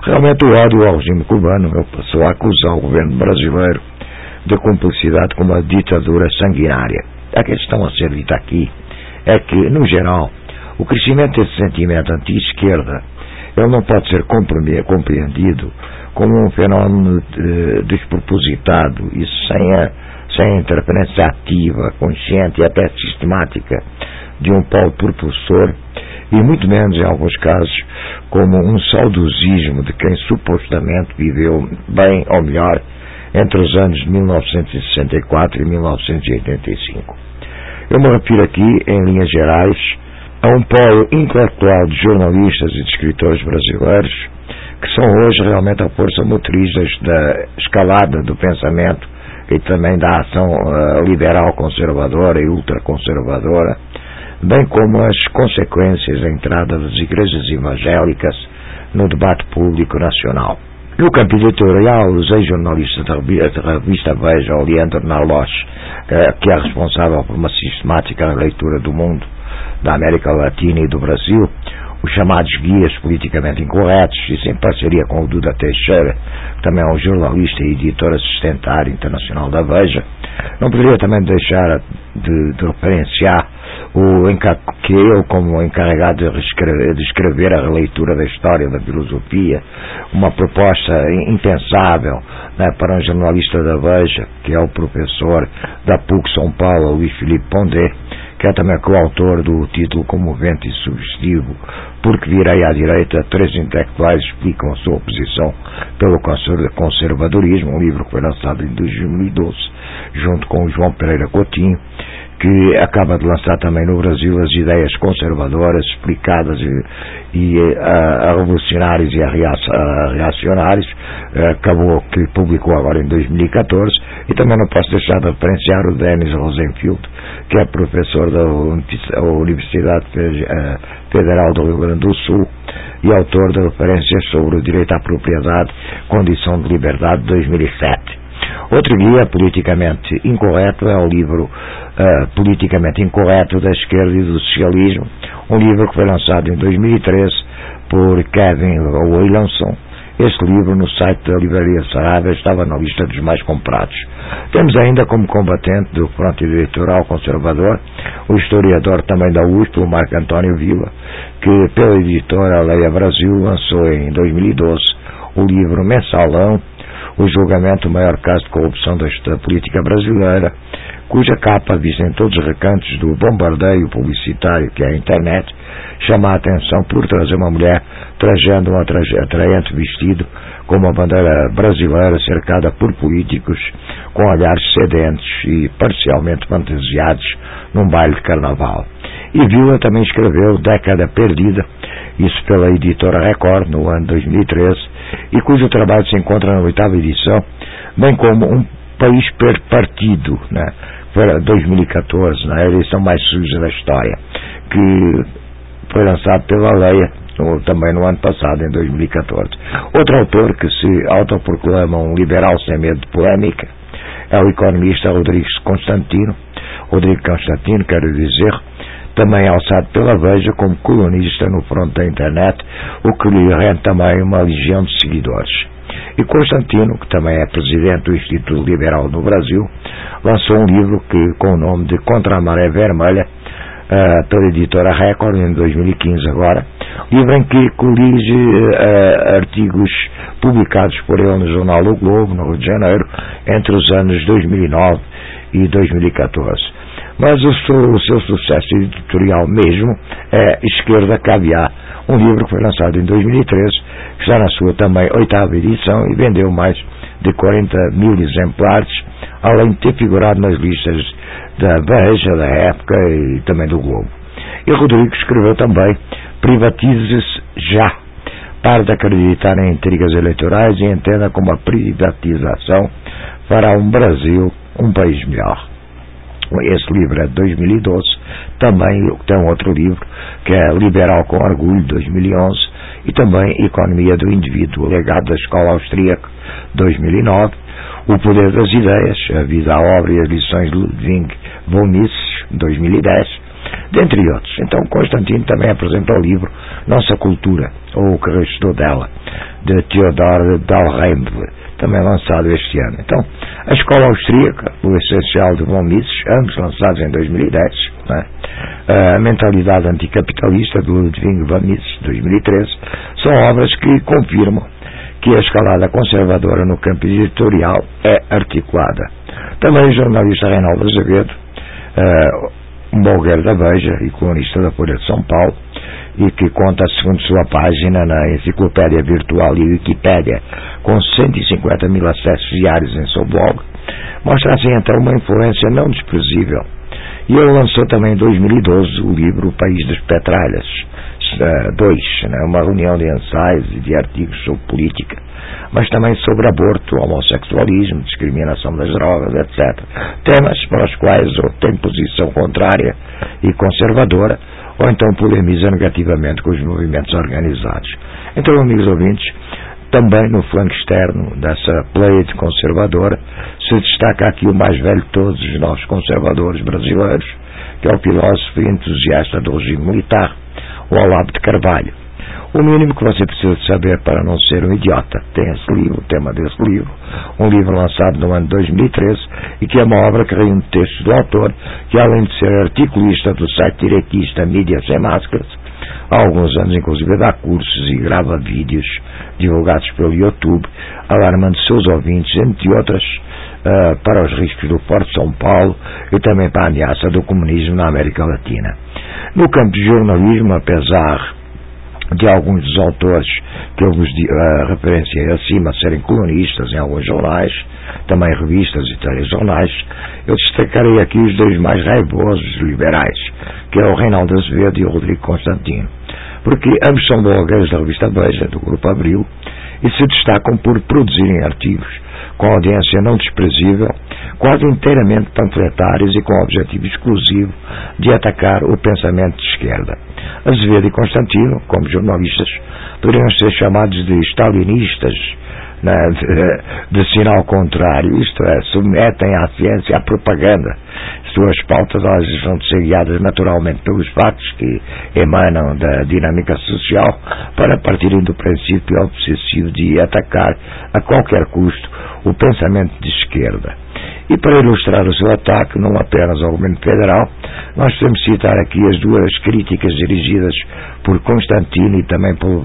Realmente o ódio ao regime cubano passou a acusar o governo brasileiro de cumplicidade com uma ditadura sanguinária. A questão a ser dita aqui é que, no geral, o crescimento desse sentimento anti-esquerda ele não pode ser compreendido como um fenómeno despropositado e sem a interferência ativa, consciente e até sistemática de um polo propulsor, e muito menos, em alguns casos, como um saudosismo de quem supostamente viveu bem ou melhor entre os anos de 1964 e 1985. Eu me refiro aqui, em linhas gerais, a um polo intelectual de jornalistas e de escritores brasileiros que são hoje realmente a força motriz da escalada do pensamento e também da ação liberal conservadora e ultraconservadora, bem como as consequências da entrada das igrejas evangélicas no debate público nacional. No campo editorial, os ex-jornalistas da revista Veja, o Leandro Narloch, que é responsável por uma sistemática leitura do mundo, da América Latina e do Brasil, os chamados guias politicamente incorretos, isso em parceria com o Duda Teixeira, que também é um jornalista e editor assistentário internacional da Veja. Não poderia também deixar de referenciar que eu, como encarregado de escrever a releitura da história da filosofia, uma proposta impensável, né, para um jornalista da Veja, que é o professor da PUC São Paulo, Luís Filipe Pondé, que é também coautor do título comovente e sugestivo Porque Virei à Direita, 3 intelectuais explicam a sua oposição pelo conservadorismo, um livro que foi lançado em 2012, junto com o João Pereira Coutinho, que acaba de lançar também no Brasil as ideias conservadoras explicadas a revolucionários e a reacionários, acabou que publicou agora em 2014, e também não posso deixar de referenciar o Denis Rosenfield, que é professor da Universidade Federal do Rio Grande do Sul e autor de referências sobre o direito à propriedade, condição de liberdade, de 2007. Outro guia politicamente incorreto é o livro Politicamente Incorreto da Esquerda e do Socialismo, um livro que foi lançado em 2013 por Kevin Williamson. Este livro, no site da Livraria Saraiva, estava na lista dos mais comprados. Temos ainda como combatente do fronte eleitoral conservador o historiador também da USP, o Marco António Vila, que pela editora Leia Brasil lançou em 2012 o livro Mensalão, o julgamento, o maior caso de corrupção da história política brasileira, cuja capa, vista em todos os recantos do bombardeio publicitário que é a internet, chama a atenção por trazer uma mulher trajando um atraente vestido com uma bandeira brasileira cercada por políticos com olhares sedentes e parcialmente fantasiados num baile de carnaval. E Vila também escreveu Década Perdida, isso pela editora Record, no ano 2013, e cujo trabalho se encontra na 8ª edição, bem como Um País Partido, né, para 2014, na edição mais suja da história, que foi lançado pela Leia também no ano passado, em 2014. Outro autor que se autoproclama um liberal sem medo de polémica é o economista Rodrigo Constantino, quero dizer, também alçado pela Veja como colunista no fronte da internet, o que lhe rende também uma legião de seguidores. E Constantino, que também é presidente do Instituto Liberal no Brasil, lançou um livro com o nome de Contra a Maré Vermelha, pela editora Record, em 2015 agora, livro em que colige artigos publicados por ele no jornal O Globo, no Rio de Janeiro, entre os anos 2009 e 2014. Mas o seu sucesso editorial mesmo é Esquerda Caviar, um livro que foi lançado em 2013, que está na sua também 8ª edição e vendeu mais de 40 mil exemplares, além de ter figurado nas listas da Veja, da Época e também do Globo. E Rodrigo escreveu também Privatize-se já, para de acreditar em intrigas eleitorais e entenda como a privatização fará um Brasil um país melhor. Esse livro é de 2012. Também tem um outro livro que é Liberal com Orgulho, 2011, e também Economia do Indivíduo, legado da Escola Austríaca, 2009, O Poder das Ideias, a Vida, a Obra e as Lições de Ludwig von Mises, 2010, dentre outros. Então Constantino também apresenta o livro Nossa Cultura, ou O que Restou Dela, de Theodor Dalrymple, também lançado este ano. Então, a Escola Austríaca, O Essencial de von Mises, ambos lançados em 2010, né? A Mentalidade Anticapitalista, de Ludwig von Mises, 2013, são obras que confirmam que a escalada conservadora no campo editorial é articulada. Também o jornalista Reinaldo Azevedo, um blogueiro da Veja e colunista da Folha de São Paulo, e que conta, segundo sua página na enciclopédia virtual e Wikipédia, com 150 mil acessos diários em seu blog, mostra assim então uma influência não desprezível. E ele lançou também em 2012 o livro O País das Petralhas 2, né, uma reunião de ensaios e de artigos sobre política, mas também sobre aborto, homossexualismo, discriminação das drogas, etc. Temas para os quais ou tem posição contrária e conservadora, ou então polemiza negativamente com os movimentos organizados. Então, amigos ouvintes, também no flanco externo dessa pleiade conservadora se destaca aqui o mais velho de todos os novos conservadores brasileiros, que é o filósofo e entusiasta do regime militar, o Olavo de Carvalho. O mínimo que você precisa saber para não ser um idiota tem esse livro, o tema desse livro, um livro lançado no ano de 2013 e que é uma obra que reúne textos do autor, que além de ser articulista do site direitista Mídia Sem Máscaras, há alguns anos inclusive dá cursos e grava vídeos divulgados pelo YouTube, alarmando seus ouvintes, entre outras, para os riscos do Porto de São Paulo e também para a ameaça do comunismo na América Latina. No campo de jornalismo, apesar de alguns dos autores que eu vos referenciei acima serem colunistas em alguns jornais, também revistas e telejornais, eu destacarei aqui os dois mais raivosos liberais, que é o Reinaldo Azevedo e o Rodrigo Constantino, porque ambos são blogueiros da revista Veja, do Grupo Abril, e se destacam por produzirem artigos com audiência não desprezível, quase inteiramente panfletários e com o objetivo exclusivo de atacar o pensamento de esquerda. Azevedo e Constantino, como jornalistas, poderiam ser chamados de stalinistas, né, de sinal contrário, isto é, submetem à ciência à propaganda. Suas pautas elas vão ser guiadas naturalmente pelos fatos que emanam da dinâmica social, para partirem do princípio obsessivo de atacar a qualquer custo o pensamento de esquerda. E para ilustrar o seu ataque, não apenas ao governo federal, nós podemos citar aqui as duas críticas dirigidas por Constantino e também por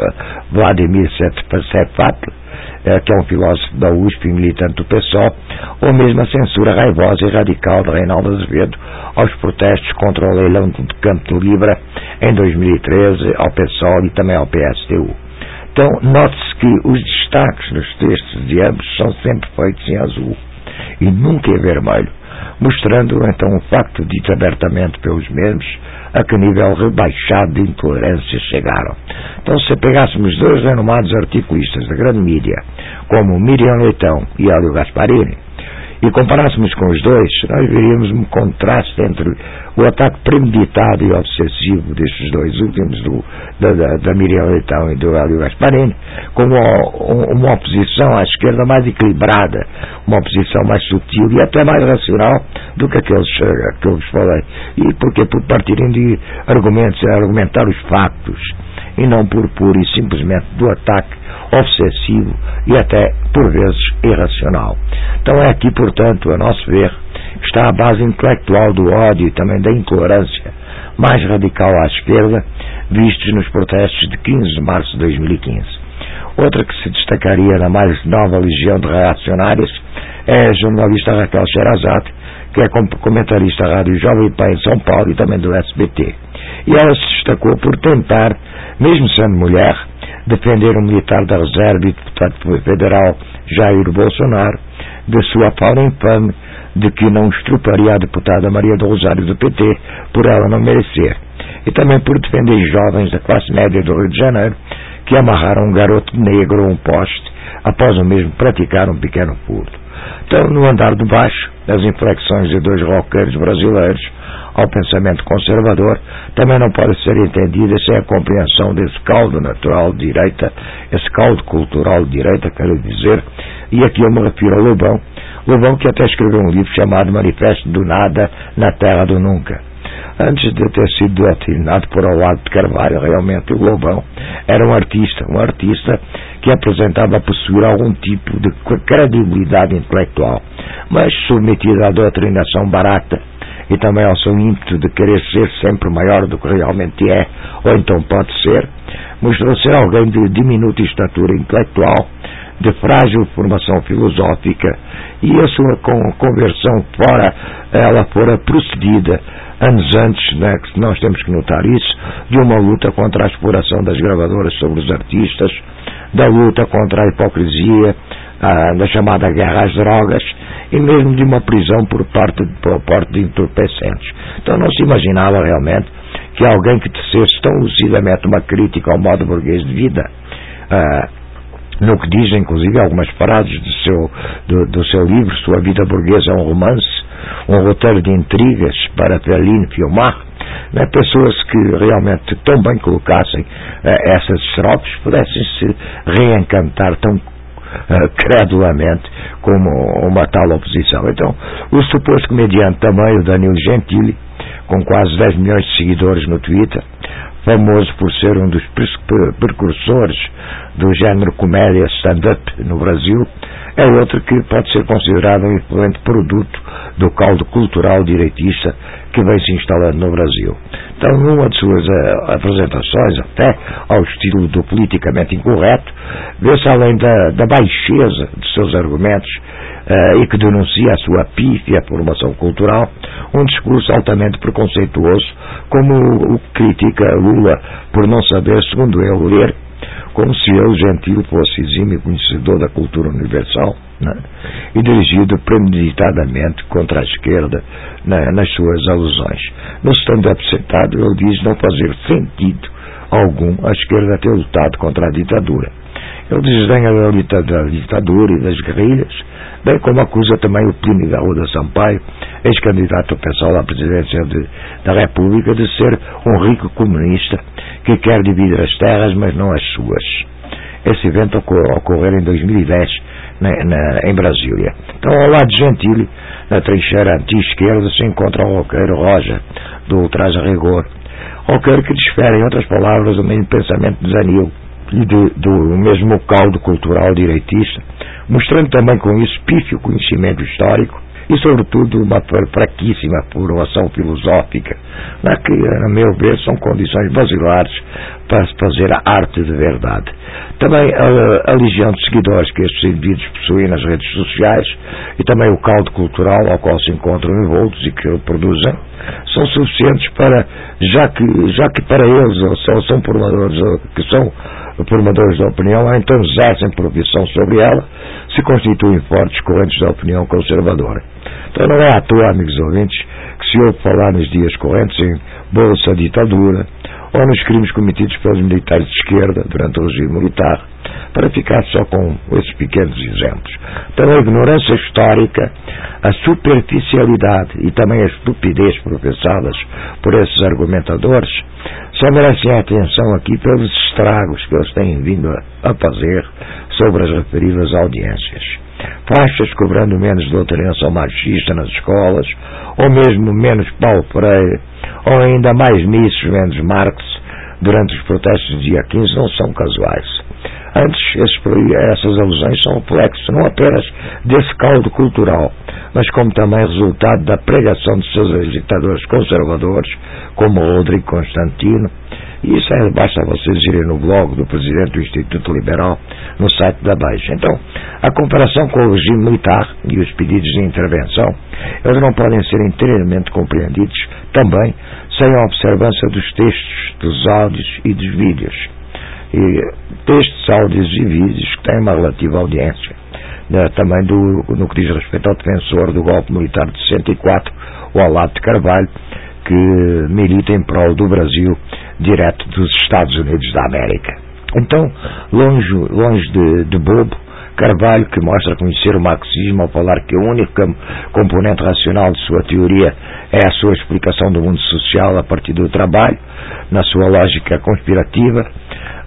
Vladimir Sepatl, que é um filósofo da USP e militante do PSOL, ou mesmo a censura raivosa e radical de Reinaldo Azevedo aos protestos contra o leilão de Campo de Libra em 2013 ao PSOL e também ao PSTU. Então, note-se que os destaques nos textos de ambos são sempre feitos em azul e nunca em vermelho, mostrando então o facto dito abertamente pelos mesmos a que nível rebaixado de intolerância chegaram. Então, se pegássemos dois renomados articulistas da grande mídia, como Miriam Leitão e Hélio Gasparini, e comparássemos com os dois, nós veríamos um contraste entre o ataque premeditado e obsessivo destes dois últimos, da Miriam Leitão e do Hélio Gasparini, com uma oposição à esquerda mais equilibrada, uma oposição mais sutil e até mais racional do que aqueles que eu vos falei. E porque por partirem de argumentos, argumentar os factos, e não por pura e simplesmente do ataque obsessivo e até, por vezes, irracional. Então é aqui, portanto, a nosso ver, que está a base intelectual do ódio e também da intolerância mais radical à esquerda, vistos nos protestos de 15 de março de 2015. Outra que se destacaria na mais nova legião de reacionárias é a jornalista Raquel Sherazade, que é comentarista da Rádio Jovem Pan em São Paulo e também do SBT. E ela se destacou por tentar, mesmo sendo mulher, defender o militar da reserva e deputado federal Jair Bolsonaro de sua fala infame de que não estruparia a deputada Maria do Rosário do PT por ela não merecer. E também por defender jovens da classe média do Rio de Janeiro que amarraram um garoto negro a um poste após o mesmo praticar um pequeno furto. Então, no andar de baixo, das inflexões de dois roqueiros brasileiros ao pensamento conservador, também não pode ser entendida sem a compreensão desse caldo natural de direita, esse caldo cultural de direita, quero dizer, e aqui eu me refiro ao Lobão que até escreveu um livro chamado Manifesto do Nada na Terra do Nunca. Antes de ter sido doutinado por Olavo de Carvalho, realmente o Lobão era um artista que apresentava possuir algum tipo de credibilidade intelectual, mas submetido à doutrinação barata e também ao seu ímpeto de querer ser sempre maior do que realmente é, ou então pode ser, mostrou ser alguém de diminuta estatura intelectual, de frágil formação filosófica, e a sua conversão fora procedida anos antes, né, que nós temos que notar isso, de uma luta contra a exploração das gravadoras sobre os artistas, da luta contra a hipocrisia, da chamada guerra às drogas, e mesmo de uma prisão por parte de entorpecentes. Então não se imaginava realmente que alguém que tecesse tão lucidamente uma crítica ao modo burguês de vida, no que dizem inclusive algumas frases do seu livro Sua Vida Burguesa é um Romance, um roteiro de intrigas para Fellini filmar, né, pessoas que realmente tão bem colocassem essas estrofes pudessem se reencantar tão credulamente como uma tal oposição. Então, o suposto comediante também, o Danilo Gentili, com quase 10 milhões de seguidores no Twitter, famoso por ser um dos precursores do género comédia stand-up no Brasil, é outro que pode ser considerado um influente produto do caldo cultural direitista que vem se instalando no Brasil. Então, numa de suas apresentações, até ao estilo do politicamente incorreto, vê-se além da baixeza de seus argumentos e que denuncia a sua pífia formação cultural, um discurso altamente preconceituoso, como o que critica Lula por não saber, segundo ele, ler, como se ele, Gentili, fosse exímio conhecedor da cultura universal, né? E dirigido premeditadamente contra a esquerda nas suas alusões. No stand-up sentado, ele diz não fazer sentido algum a esquerda ter lutado contra a ditadura. Ele desdenha da ditadura e das guerrilhas, bem como acusa também o Plínio da Arruda Sampaio, ex-candidato pessoal à presidência da República, de ser um rico comunista que quer dividir as terras, mas não as suas. Esse evento ocorreu em 2010 em Brasília. Então, ao lado de Gentili, na trincheira anti-esquerda, se encontra o roqueiro Roger, do Ultraje a Rigor. Roqueiro que desfere, em outras palavras, o mesmo pensamento de Zanil e do mesmo caldo cultural direitista, mostrando também com isso pífio conhecimento histórico e, sobretudo, uma fraquíssima formação filosófica, que, a meu ver, são condições basilares para se fazer a arte de verdade. Também a legião de seguidores que estes indivíduos possuem nas redes sociais e também o caldo cultural ao qual se encontram envoltos e que produzem, são suficientes para, já que para eles são formadores da opinião, ou então exercem profissão sobre ela, se constituem fortes correntes da opinião conservadora. Então não é à toa, amigos ouvintes, que se ouve falar nos dias correntes em bolsa ditadura ou nos crimes cometidos pelos militares de esquerda durante o regime militar, para ficar só com esses pequenos exemplos. Então a ignorância histórica, a superficialidade e também a estupidez professadas por esses argumentadores só merecem a atenção aqui pelos estragos que eles têm vindo a fazer sobre as referidas audiências. Faixas cobrando menos doutrinação marxista nas escolas, ou mesmo menos Paulo Freire, ou ainda mais missas menos Marx durante os protestos do dia 15 não são casuais. Antes, essas alusões são reflexo não apenas desse caldo cultural, mas como também resultado da pregação de seus agitadores conservadores, como Rodrigo Constantino. E isso basta vocês irem no blog do presidente do Instituto Liberal, no site da Baixa. Então, a comparação com o regime militar e os pedidos de intervenção, eles não podem ser inteiramente compreendidos também sem a observância dos textos, dos áudios e dos vídeos. E textos, áudios e vídeos que têm uma relativa audiência, também no que diz respeito ao defensor do golpe militar de 64, o Olavo de Carvalho, que milita em prol do Brasil direto dos Estados Unidos da América. Então, longe de bobo, Carvalho, que mostra conhecer o marxismo ao falar que a única componente racional de sua teoria é a sua explicação do mundo social a partir do trabalho, na sua lógica conspirativa,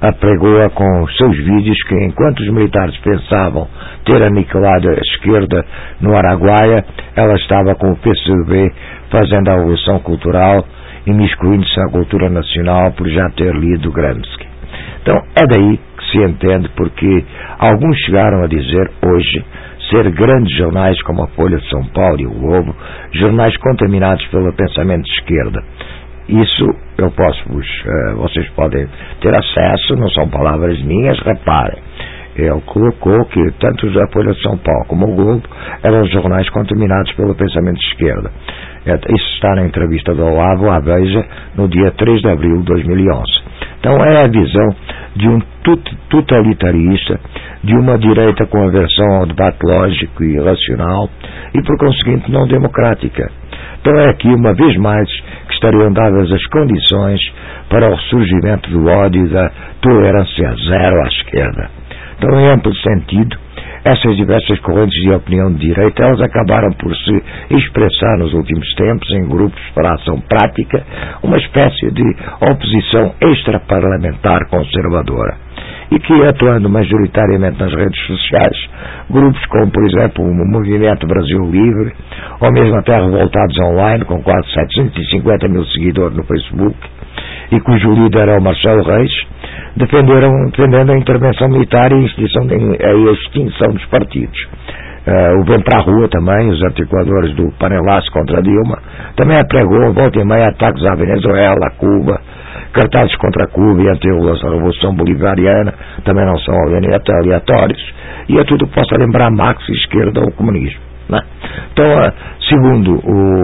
apregou-a com os seus vídeos que, enquanto os militares pensavam ter aniquilado a esquerda no Araguaia, ela estava com o PCdoB fazendo a revolução cultural, imiscuindo-se na cultura nacional por já ter lido Gramsci. Então é daí que se entende porque alguns chegaram a dizer hoje ser grandes jornais como a Folha de São Paulo e o Globo, jornais contaminados pelo pensamento de esquerda. Isso eu posso vocês podem ter acesso, não são palavras minhas, reparem. Ele colocou que tanto a Folha de São Paulo como o Globo eram jornais contaminados pelo pensamento de esquerda. Isso está na entrevista do Olavo à Veja no dia 3 de abril de 2011. Então é a visão de um totalitarista, de uma direita com aversão ao debate lógico e racional e, por conseguinte, não democrática. Então é aqui, uma vez mais, que estariam dadas as condições para o ressurgimento do ódio e da tolerância zero à esquerda. Então, em amplo sentido, essas diversas correntes de opinião de direita, elas acabaram por se expressar nos últimos tempos em grupos para ação prática, uma espécie de oposição extraparlamentar conservadora. E que, atuando majoritariamente nas redes sociais, grupos como, por exemplo, o Movimento Brasil Livre, ou mesmo até Revoltados Online, com quase 750 mil seguidores no Facebook, e cujo líder é o Marcelo Reis, defendendo a intervenção militar e a extinção dos partidos. O Vem para a Rua também, os articuladores do panelaço contra Dilma, também apregou, volta e meia, ataques à Venezuela, a Cuba, cartazes contra Cuba e a Revolução Bolivariana, também não são aleatórios, e é tudo que possa lembrar Marx, esquerda ou comunismo. Né? Então, segundo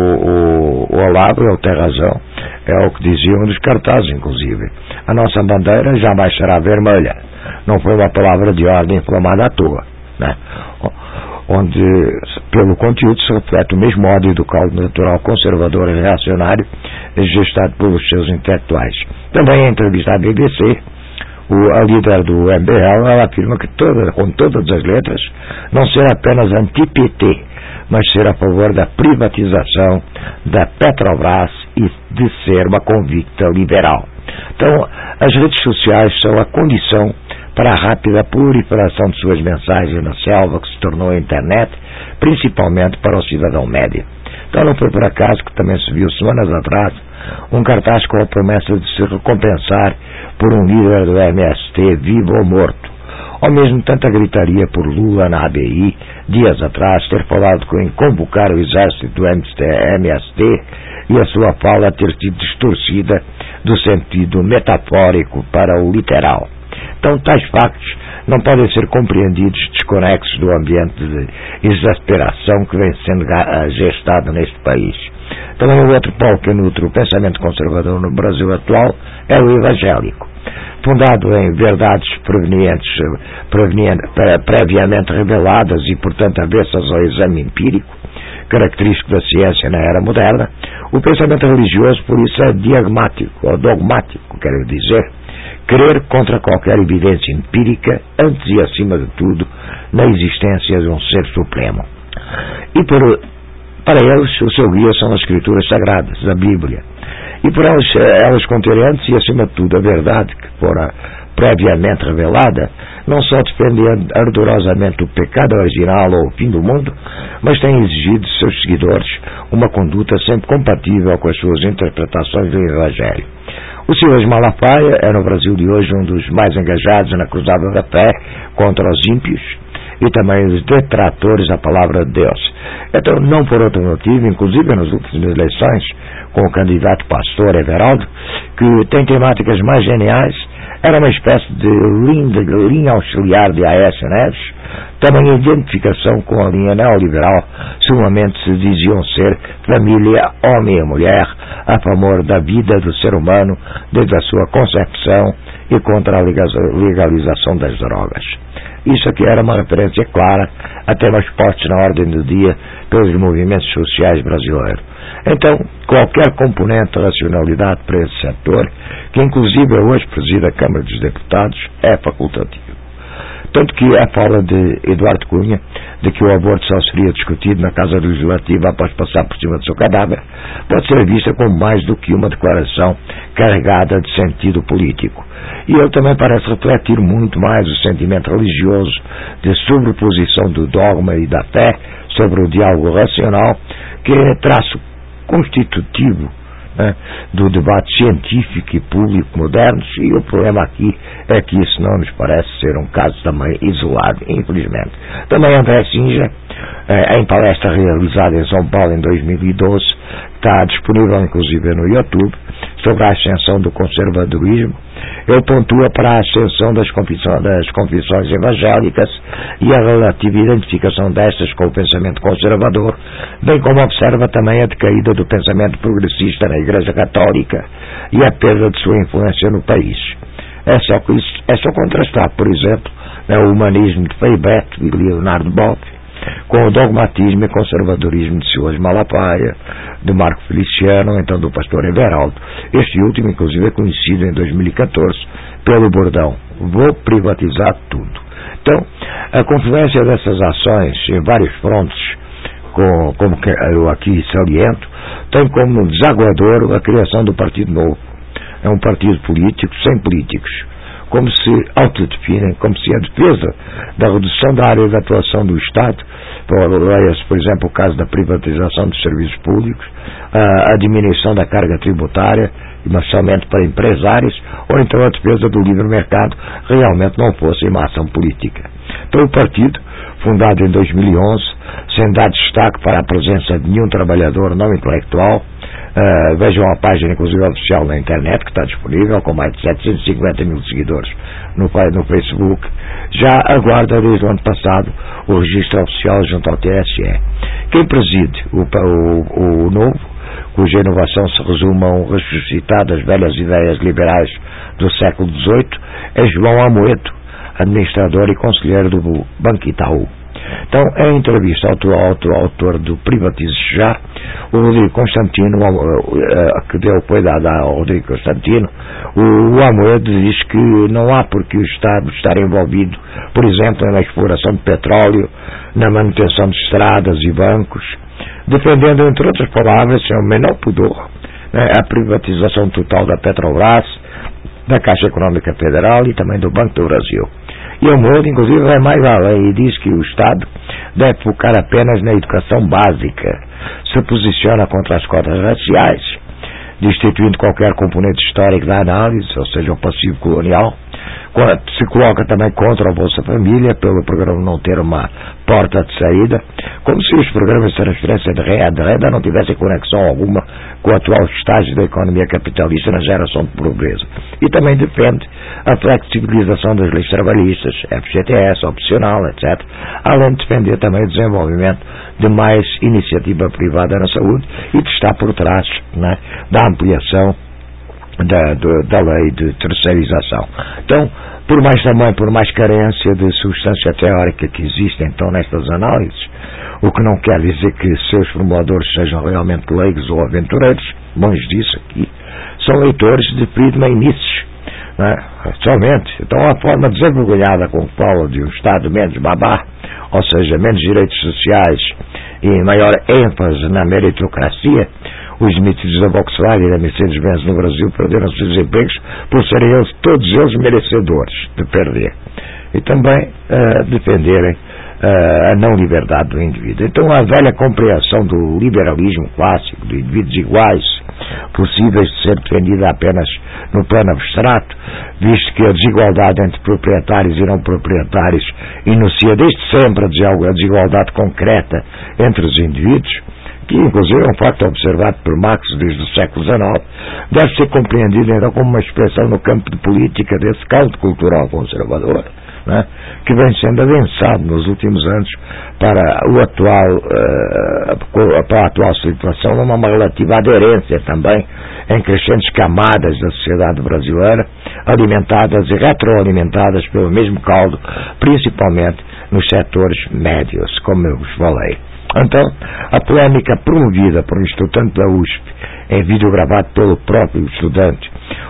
o Olavo, ele tem razão, é o que diziam dos cartazes, inclusive. A nossa bandeira jamais será vermelha. Não foi uma palavra de ordem inflamada à toa. Né? Onde, pelo conteúdo, se reflete o mesmo ódio do caldo natural conservador e reacionário gestado pelos seus intelectuais. Também em entrevista à BBC, a líder do MBL, ela afirma que com todas as letras, não ser apenas anti-PT, mas ser a favor da privatização da Petrobras e de ser uma convicta liberal. Então, as redes sociais são a condição para a rápida proliferação de suas mensagens na selva que se tornou a internet, principalmente para o cidadão médio. Então não foi por acaso que também se viu semanas atrás um cartaz com a promessa de se recompensar por um líder do MST vivo ou morto. Ou mesmo tanta gritaria por Lula na ABI, dias atrás, ter falado em convocar o exército do MST e a sua fala ter sido distorcida do sentido metafórico para o literal. Então, tais factos não podem ser compreendidos desconexos do ambiente de exasperação que vem sendo gestado neste país. Também o outro polo que nutre o pensamento conservador no Brasil atual é o evangélico, fundado em verdades previamente reveladas e, portanto, avessas ao exame empírico, característico da ciência na era moderna. O pensamento religioso, por isso, é diagmático, ou dogmático, quero dizer, crer contra qualquer evidência empírica, antes e acima de tudo, na existência de um ser supremo. E para eles, o seu guia são as escrituras sagradas, a Bíblia. E por elas conterem antes e acima de tudo a verdade que fora previamente revelada, não só defendem ardorosamente o pecado original ou o fim do mundo, mas têm exigido de seus seguidores uma conduta sempre compatível com as suas interpretações do Evangelho. O Silas Malafaia é no Brasil de hoje um dos mais engajados na cruzada da fé contra os ímpios e também os detratores da palavra de Deus. Então, não por outro motivo, inclusive nas últimas eleições, com o candidato pastor Everaldo, que tem temáticas mais geniais, era uma espécie de linha auxiliar de Aécio Neves, também a identificação com a linha neoliberal, sumamente se diziam ser família, homem e mulher, a favor da vida do ser humano desde a sua concepção e contra a legalização das drogas. Isso aqui era uma referência clara a temas postos na ordem do dia pelos movimentos sociais brasileiros. Então, qualquer componente de racionalidade para esse setor, que inclusive hoje preside a Câmara dos Deputados, é facultativo. Tanto que a fala de Eduardo Cunha, de que o aborto só seria discutido na Casa Legislativa após passar por cima do seu cadáver, pode ser vista como mais do que uma declaração carregada de sentido político. E ele também parece refletir muito mais o sentimento religioso de sobreposição do dogma e da fé sobre o diálogo racional, que é traço constitutivo, né, do debate científico e público modernos. E o problema aqui é que isso não nos parece ser um caso também isolado, infelizmente. Também André Sinja, em palestra realizada em São Paulo em 2012, está disponível inclusive no YouTube, sobre a ascensão do conservadorismo. Ele pontua para a ascensão das confissões evangélicas e a relativa identificação destas com o pensamento conservador, bem como observa também a decaída do pensamento progressista na Igreja Católica e a perda de sua influência no país. É só contrastar, por exemplo, o humanismo de Frei Beto e Leonardo Boff com o dogmatismo e conservadorismo de Silas Malafaia, de Marco Feliciano, então do pastor Everaldo. Este último, inclusive, é conhecido em 2014 pelo bordão: vou privatizar tudo. Então, a confluência dessas ações em vários frontes, como eu aqui saliento, tem como desaguador a criação do Partido Novo. É um partido político sem políticos, como se autodefinem, como se a defesa da redução da área de atuação do Estado, por exemplo, o caso da privatização dos serviços públicos, a diminuição da carga tributária, mas somente para empresários, ou então a defesa do livre mercado, realmente não fosse uma ação política. Então o partido, fundado em 2011, sem dar destaque para a presença de nenhum trabalhador não intelectual, vejam a página inclusive oficial na internet, que está disponível, com mais de 750 mil seguidores no Facebook, já aguarda desde o ano passado o registro oficial junto ao TSE. Quem preside o Novo, cuja inovação se resume a um ressuscitar das velhas ideias liberais do século XVIII, é João Amoedo, administrador e conselheiro do Banco Itaú. Então, em entrevista ao autor do Privatize Já, o Rodrigo Constantino, que deu cuidado ao Rodrigo Constantino, o Amoedo diz que não há por que o Estado estar envolvido, por exemplo, na exploração de petróleo, na manutenção de estradas e bancos, defendendo, entre outras palavras, sem o menor pudor, a privatização total da Petrobras, da Caixa Econômica Federal e também do Banco do Brasil. E o Amoedo, inclusive, vai mais além e diz que o Estado deve focar apenas na educação básica, se posiciona contra as cotas raciais, destituindo qualquer componente histórico da análise, ou seja, o passivo colonial, se coloca também contra a Bolsa Família, pelo programa não ter uma porta de saída, como se os programas de transferência de renda não tivessem conexão alguma com o atual estágio da economia capitalista na geração de pobreza. E também defende a flexibilização das leis trabalhistas, FGTS, opcional, etc., além de defender também o desenvolvimento de mais iniciativa privada na saúde e de estar por trás, da ampliação da lei de terceirização. Então, por mais carência de substância teórica que existe então nestas análises, o que não quer dizer que seus formuladores sejam realmente leigos ou aventureiros, longe disso aqui, são leitores de Friedman e Nietzsche, somente. Então a forma desenvergonhada com que fala de um Estado menos babá, ou seja, menos direitos sociais e maior ênfase na meritocracia. Os demitidos da Volkswagen e da Mercedes-Benz no Brasil perderam seus empregos por serem todos eles merecedores de perder. E também defenderem a não liberdade do indivíduo. Então a velha compreensão do liberalismo clássico, de indivíduos iguais, possíveis de ser defendida apenas no plano abstrato, visto que a desigualdade entre proprietários e não proprietários inicia desde sempre a desigualdade concreta entre os indivíduos, que inclusive é um facto observado por Marx desde o século XIX, deve ser compreendido então como uma expressão no campo de política desse caldo cultural conservador, que vem sendo adensado nos últimos anos para a atual situação, numa relativa aderência também em crescentes camadas da sociedade brasileira, alimentadas e retroalimentadas pelo mesmo caldo, principalmente nos setores médios, como eu vos falei. Então, a polémica promovida por um estudante da USP, em vídeo gravado pelo próprio estudante,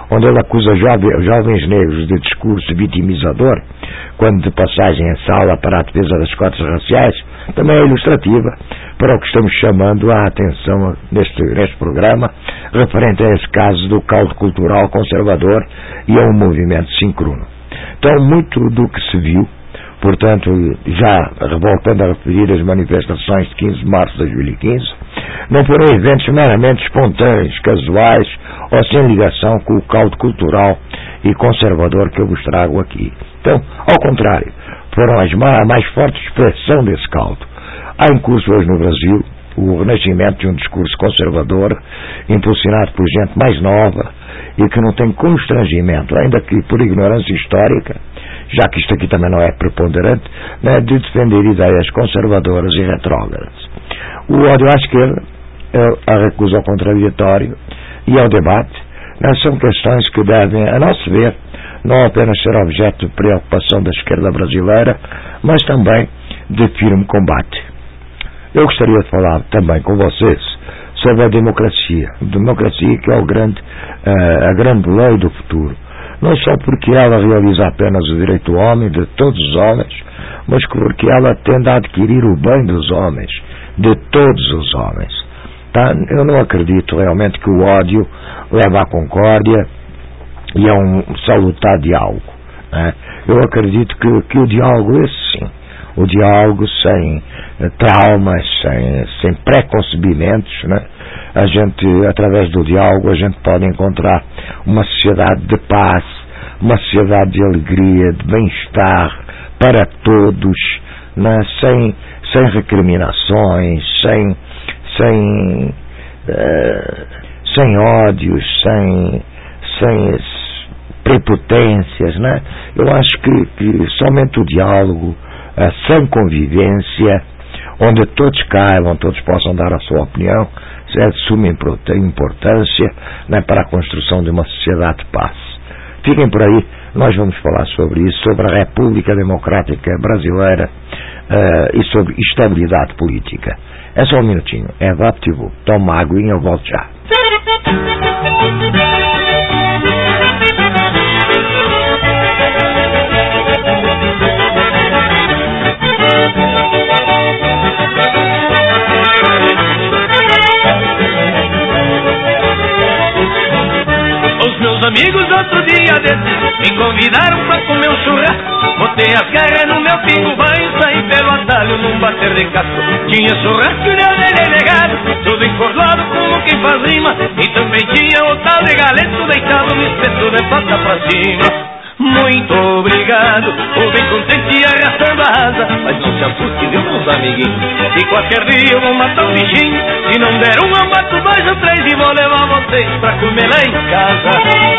onde ele acusa jovens negros de discurso vitimizador, quando de passagem em sala para a defesa das cotas raciais, também é ilustrativa para o que estamos chamando a atenção neste programa, referente a esse caso do caldo cultural conservador e a um movimento sincrono. Então, muito do que se viu, portanto, já voltando a referir as manifestações de 15 de março de 2015, não foram eventos meramente espontâneos, casuais ou sem ligação com o caldo cultural e conservador que eu vos trago aqui. Então, ao contrário, foram a mais forte expressão desse caldo. Há em curso hoje no Brasil o renascimento de um discurso conservador impulsionado por gente mais nova e que não tem constrangimento, ainda que por ignorância histórica, já que isto aqui também não é preponderante, né, de defender ideias conservadoras e retrógradas. O ódio à esquerda, a recusa ao contraditório e ao debate, né, são questões que devem, a nosso ver, não apenas ser objeto de preocupação da esquerda brasileira, mas também de firme combate. Eu gostaria de falar também com vocês sobre a democracia que é a grande lei do futuro, não só porque ela realiza apenas o direito do homem, de todos os homens, mas porque ela tende a adquirir o bem dos homens, de todos os homens. Tá? Eu não acredito realmente que o ódio leva à concórdia e a um salutar diálogo, né? Eu acredito que o diálogo, esse sim, o diálogo sem traumas, sem preconcebimentos, né? A gente, através do diálogo, a gente pode encontrar uma sociedade de paz, uma sociedade de alegria, de bem-estar para todos, né? Sem recriminações, sem ódios, sem prepotências, né? Eu acho que somente o diálogo, sem convivência, onde todos caibam, todos possam dar a sua opinião, é de suma importância, né, para a construção de uma sociedade de paz. Fiquem por aí, nós vamos falar sobre isso, sobre a República Democrática Brasileira e sobre estabilidade política. É só um minutinho, é VaptVu, toma uma aguinha, eu volto já. Amigos, outro dia desses me convidaram pra comer um churrasco. Botei as garras no meu pingo banho, saí pelo atalho num bater de casco. Tinha churrasco de orelha negado, tudo encordoado como quem faz rima. E também tinha o tal de galeto deitado no espeto de pata pra cima. Muito obrigado, vou bem contente e arrastando a asa. Mas não se assuste, viu, meus amiguinhos, que qualquer dia eu vou matar um bichinho. Se não der um, eu mato 2 ou 3 e vou levar vocês pra comer lá em casa.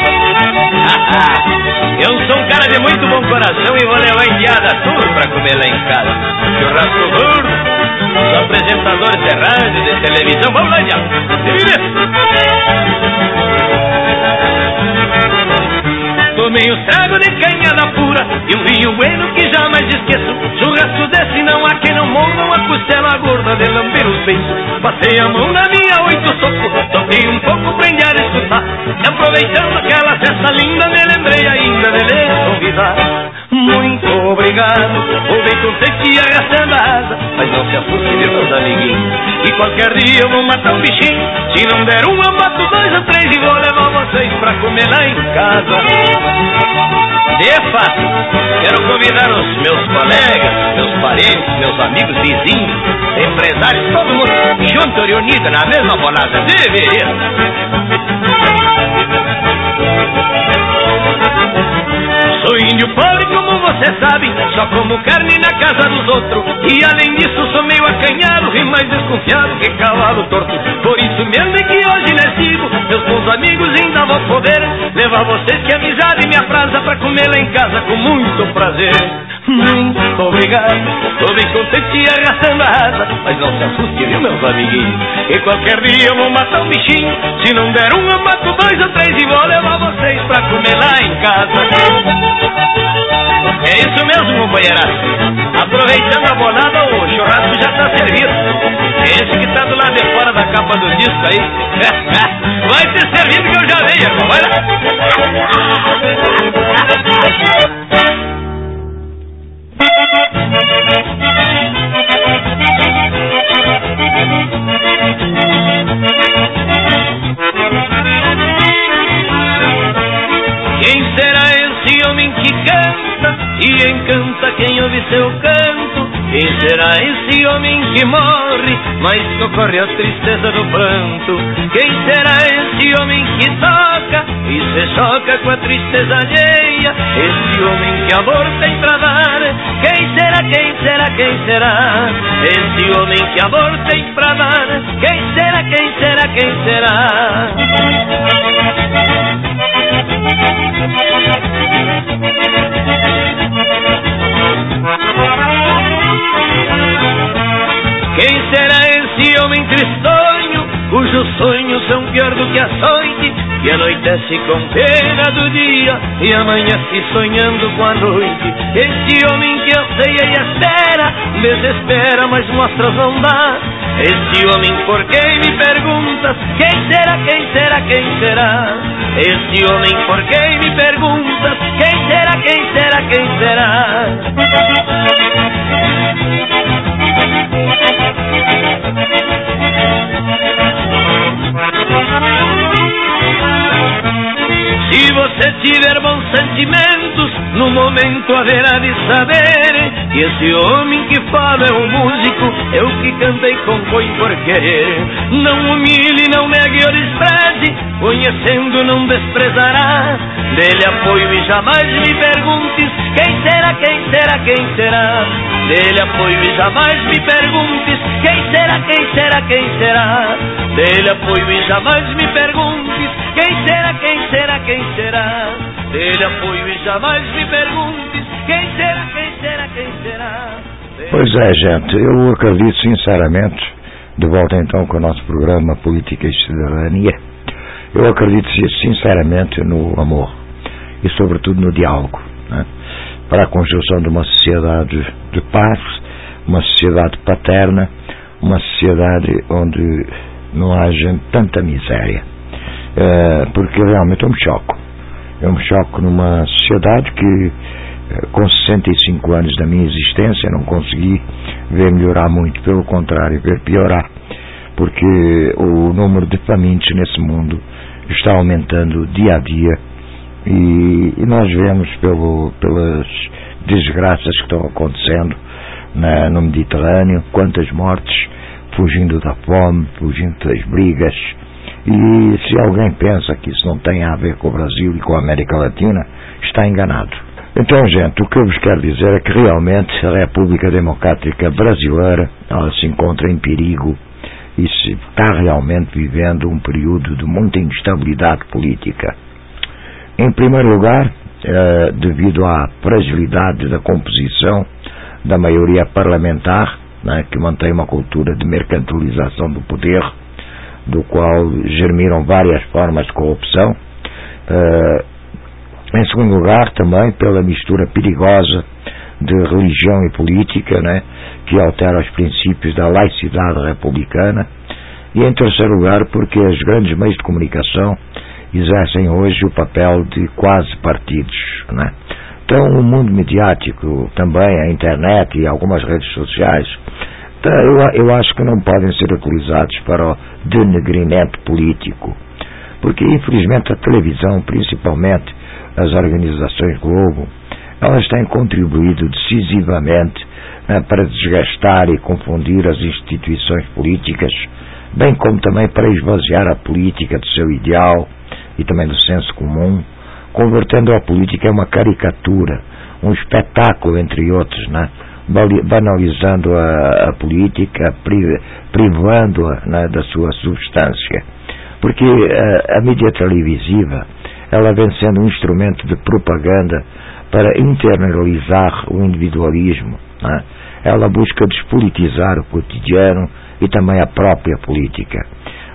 Eu sou um cara de muito bom coração e vou levar a indiada toda pra comer lá em casa. Churrasco gordo, os apresentadores de rádio, de televisão, vamos lá, indiada. Tomei um trago de canhada pura e um vinho bueno que jamais esqueço. Churrasco desse não há quem não morda uma costela gorda de lamber os beiços. Passei a mão na minha 8 soco, toquei um pouco pra indiar e escutar. E aproveitando aquela festa linda, me lembrei ainda de lhe convidar. Muito obrigado, vou bem contente e arrastando a asa. Mas não se assuste, viu, meus amiguinhos, e qualquer dia eu vou matar um bichinho. Se não der um, eu mato 2 ou 3 e vou levar vocês pra comer lá em casa. De fato, quero convidar os meus colegas, meus parentes, meus amigos, vizinhos, empresários, todo mundo junto e unido na mesma bolada. Deveria. Sou índio pobre, como você sabe, só como carne na casa dos outros. E além disso sou meio acanhado e mais desconfiado que cavalo torto. Por isso mesmo é que hoje nesse digo, meus bons amigos, ainda vou poder levar vocês que a amizade me apraza pra comer lá em casa com muito prazer. Muito obrigado, tô bem contente e arrastando a asa. Mas não se assuste, viu, meus amiguinhos, e qualquer dia eu vou matar um bichinho. Se não der um, eu mato 2 ou 3 e vou levar vocês pra comer lá em casa. É isso mesmo, companheiraço. Aproveitando a bolada, o churrasco já tá servido. Esse que tá do lado de fora da capa do disco aí. Vai te servindo que eu já venho, irmão. Vai lá. Quem será esse homem que canta e encanta quem ouve seu canto? Quem será esse homem que morre, mas socorre a tristeza do pranto? Quem será esse homem que toca e se choca com a tristeza alheia? Esse homem que amor tem pra dar? Quem será, quem será, quem será? Esse homem que amor tem pra dar? Quem será, quem será, quem será? Quem será esse homem tristonho, cujos sonhos são pior do que a noite, que anoitece com pena do dia e amanhece sonhando com a noite? Esse homem que anseia e espera, desespera, mas mostras não dá. Esse homem por quem me perguntas, quem será, quem será, quem será? Esse homem por quem me perguntas, quem será, quem será, quem será? Se você tiver bons sentimentos, no momento haverá de saber que esse homem que fala é um músico, é o que canta e compõe por querer. Não humilhe, não negue ou despreze, conhecendo não desprezará. Dele apoio e jamais me perguntes, quem será, quem será, quem será? Dele apoio e jamais me perguntes, quem será, quem será, quem será? Dele apoio e jamais me perguntes, quem será, quem será, quem será? Dele apoio e jamais me perguntes, quem será, quem será, quem será? Pois é, gente, eu acredito sinceramente, de volta então com o nosso programa Política e Cidadania, eu acredito sinceramente no amor e sobretudo no diálogo, né? Para a construção de uma sociedade de paz, uma sociedade paterna, uma sociedade onde não haja tanta miséria, porque realmente eu me choco numa sociedade que com 65 anos da minha existência não consegui ver melhorar muito, pelo contrário, ver piorar, porque o número de famintos nesse mundo está aumentando dia a dia e nós vemos pelas desgraças que estão acontecendo no Mediterrâneo, quantas mortes, fugindo da fome, fugindo das brigas. E se alguém pensa que isso não tem a ver com o Brasil e com a América Latina, está enganado. Então, gente, o que eu vos quero dizer é que realmente a República Democrática Brasileira, ela se encontra em perigo e se está realmente vivendo um período de muita instabilidade política. Em primeiro lugar, devido à fragilidade da composição da maioria parlamentar, né, que mantém uma cultura de mercantilização do poder, do qual germiram várias formas de corrupção. Em segundo lugar, também pela mistura perigosa de religião e política, né, que altera os princípios da laicidade republicana. E em terceiro lugar, porque os grandes meios de comunicação exercem hoje o papel de quase partidos, né? Então o mundo mediático, também a internet e algumas redes sociais, eu acho que não podem ser utilizados para o denegrimento político, porque infelizmente a televisão, principalmente as organizações Globo, elas têm contribuído decisivamente para desgastar e confundir as instituições políticas, bem como também para esvaziar a política do seu ideal e também do senso comum, convertendo a política em uma caricatura, um espetáculo, entre outros, né? Banalizando a política, privando-a, né, da sua substância. Porque a mídia televisiva, ela vem sendo um instrumento de propaganda para internalizar o individualismo, né? Ela busca despolitizar o cotidiano e também a própria política.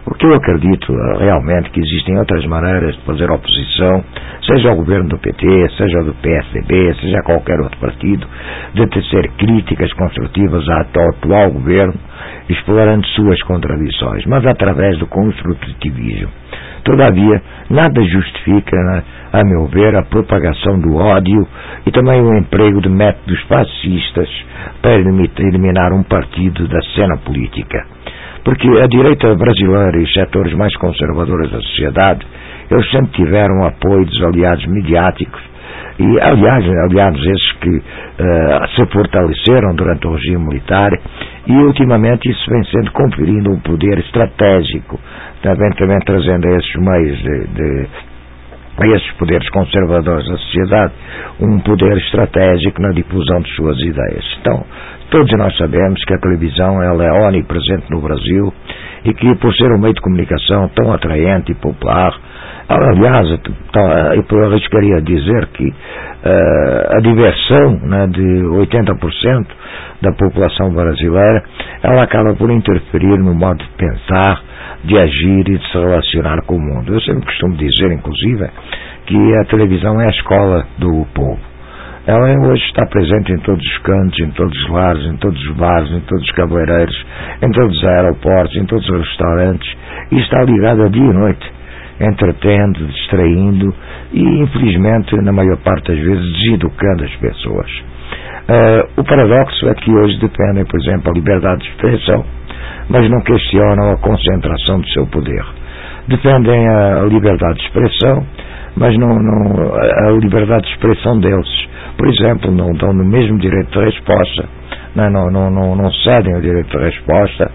O que eu acredito realmente que existem outras maneiras de fazer oposição, seja ao governo do PT, seja do PSDB, seja qualquer outro partido, de tecer críticas construtivas ao atual governo, explorando suas contradições, mas através do construtivismo. Todavia, nada justifica, a meu ver, a propagação do ódio e também o emprego de métodos fascistas para eliminar um partido da cena política. Porque a direita brasileira e os setores mais conservadores da sociedade, eles sempre tiveram apoio dos aliados mediáticos e, aliados esses que se fortaleceram durante o regime militar e, ultimamente, isso vem sendo conferindo um poder estratégico, também trazendo a esses meios a esses poderes conservadores da sociedade um poder estratégico na difusão de suas ideias. Então, todos nós sabemos que a televisão ela é onipresente no Brasil e que, por ser um meio de comunicação tão atraente e popular, aliás, eu arriscaria dizer que a diversão de 80% da população brasileira, ela acaba por interferir no modo de pensar, de agir e de se relacionar com o mundo. Eu sempre costumo dizer, inclusive, que a televisão é a escola do povo. Ela hoje está presente em todos os cantos, em todos os lares, em todos os bares, em todos os cabeleireiros, em todos os aeroportos, em todos os restaurantes, e está ligada dia e noite, entretendo, distraindo e, infelizmente, na maior parte das vezes, deseducando as pessoas. O paradoxo é que hoje defendem, por exemplo, a liberdade de expressão, mas não questionam a concentração do seu poder. Defendem a liberdade de expressão, mas não a liberdade de expressão deles. Por exemplo, não dão no mesmo direito de resposta, não cedem o direito de resposta,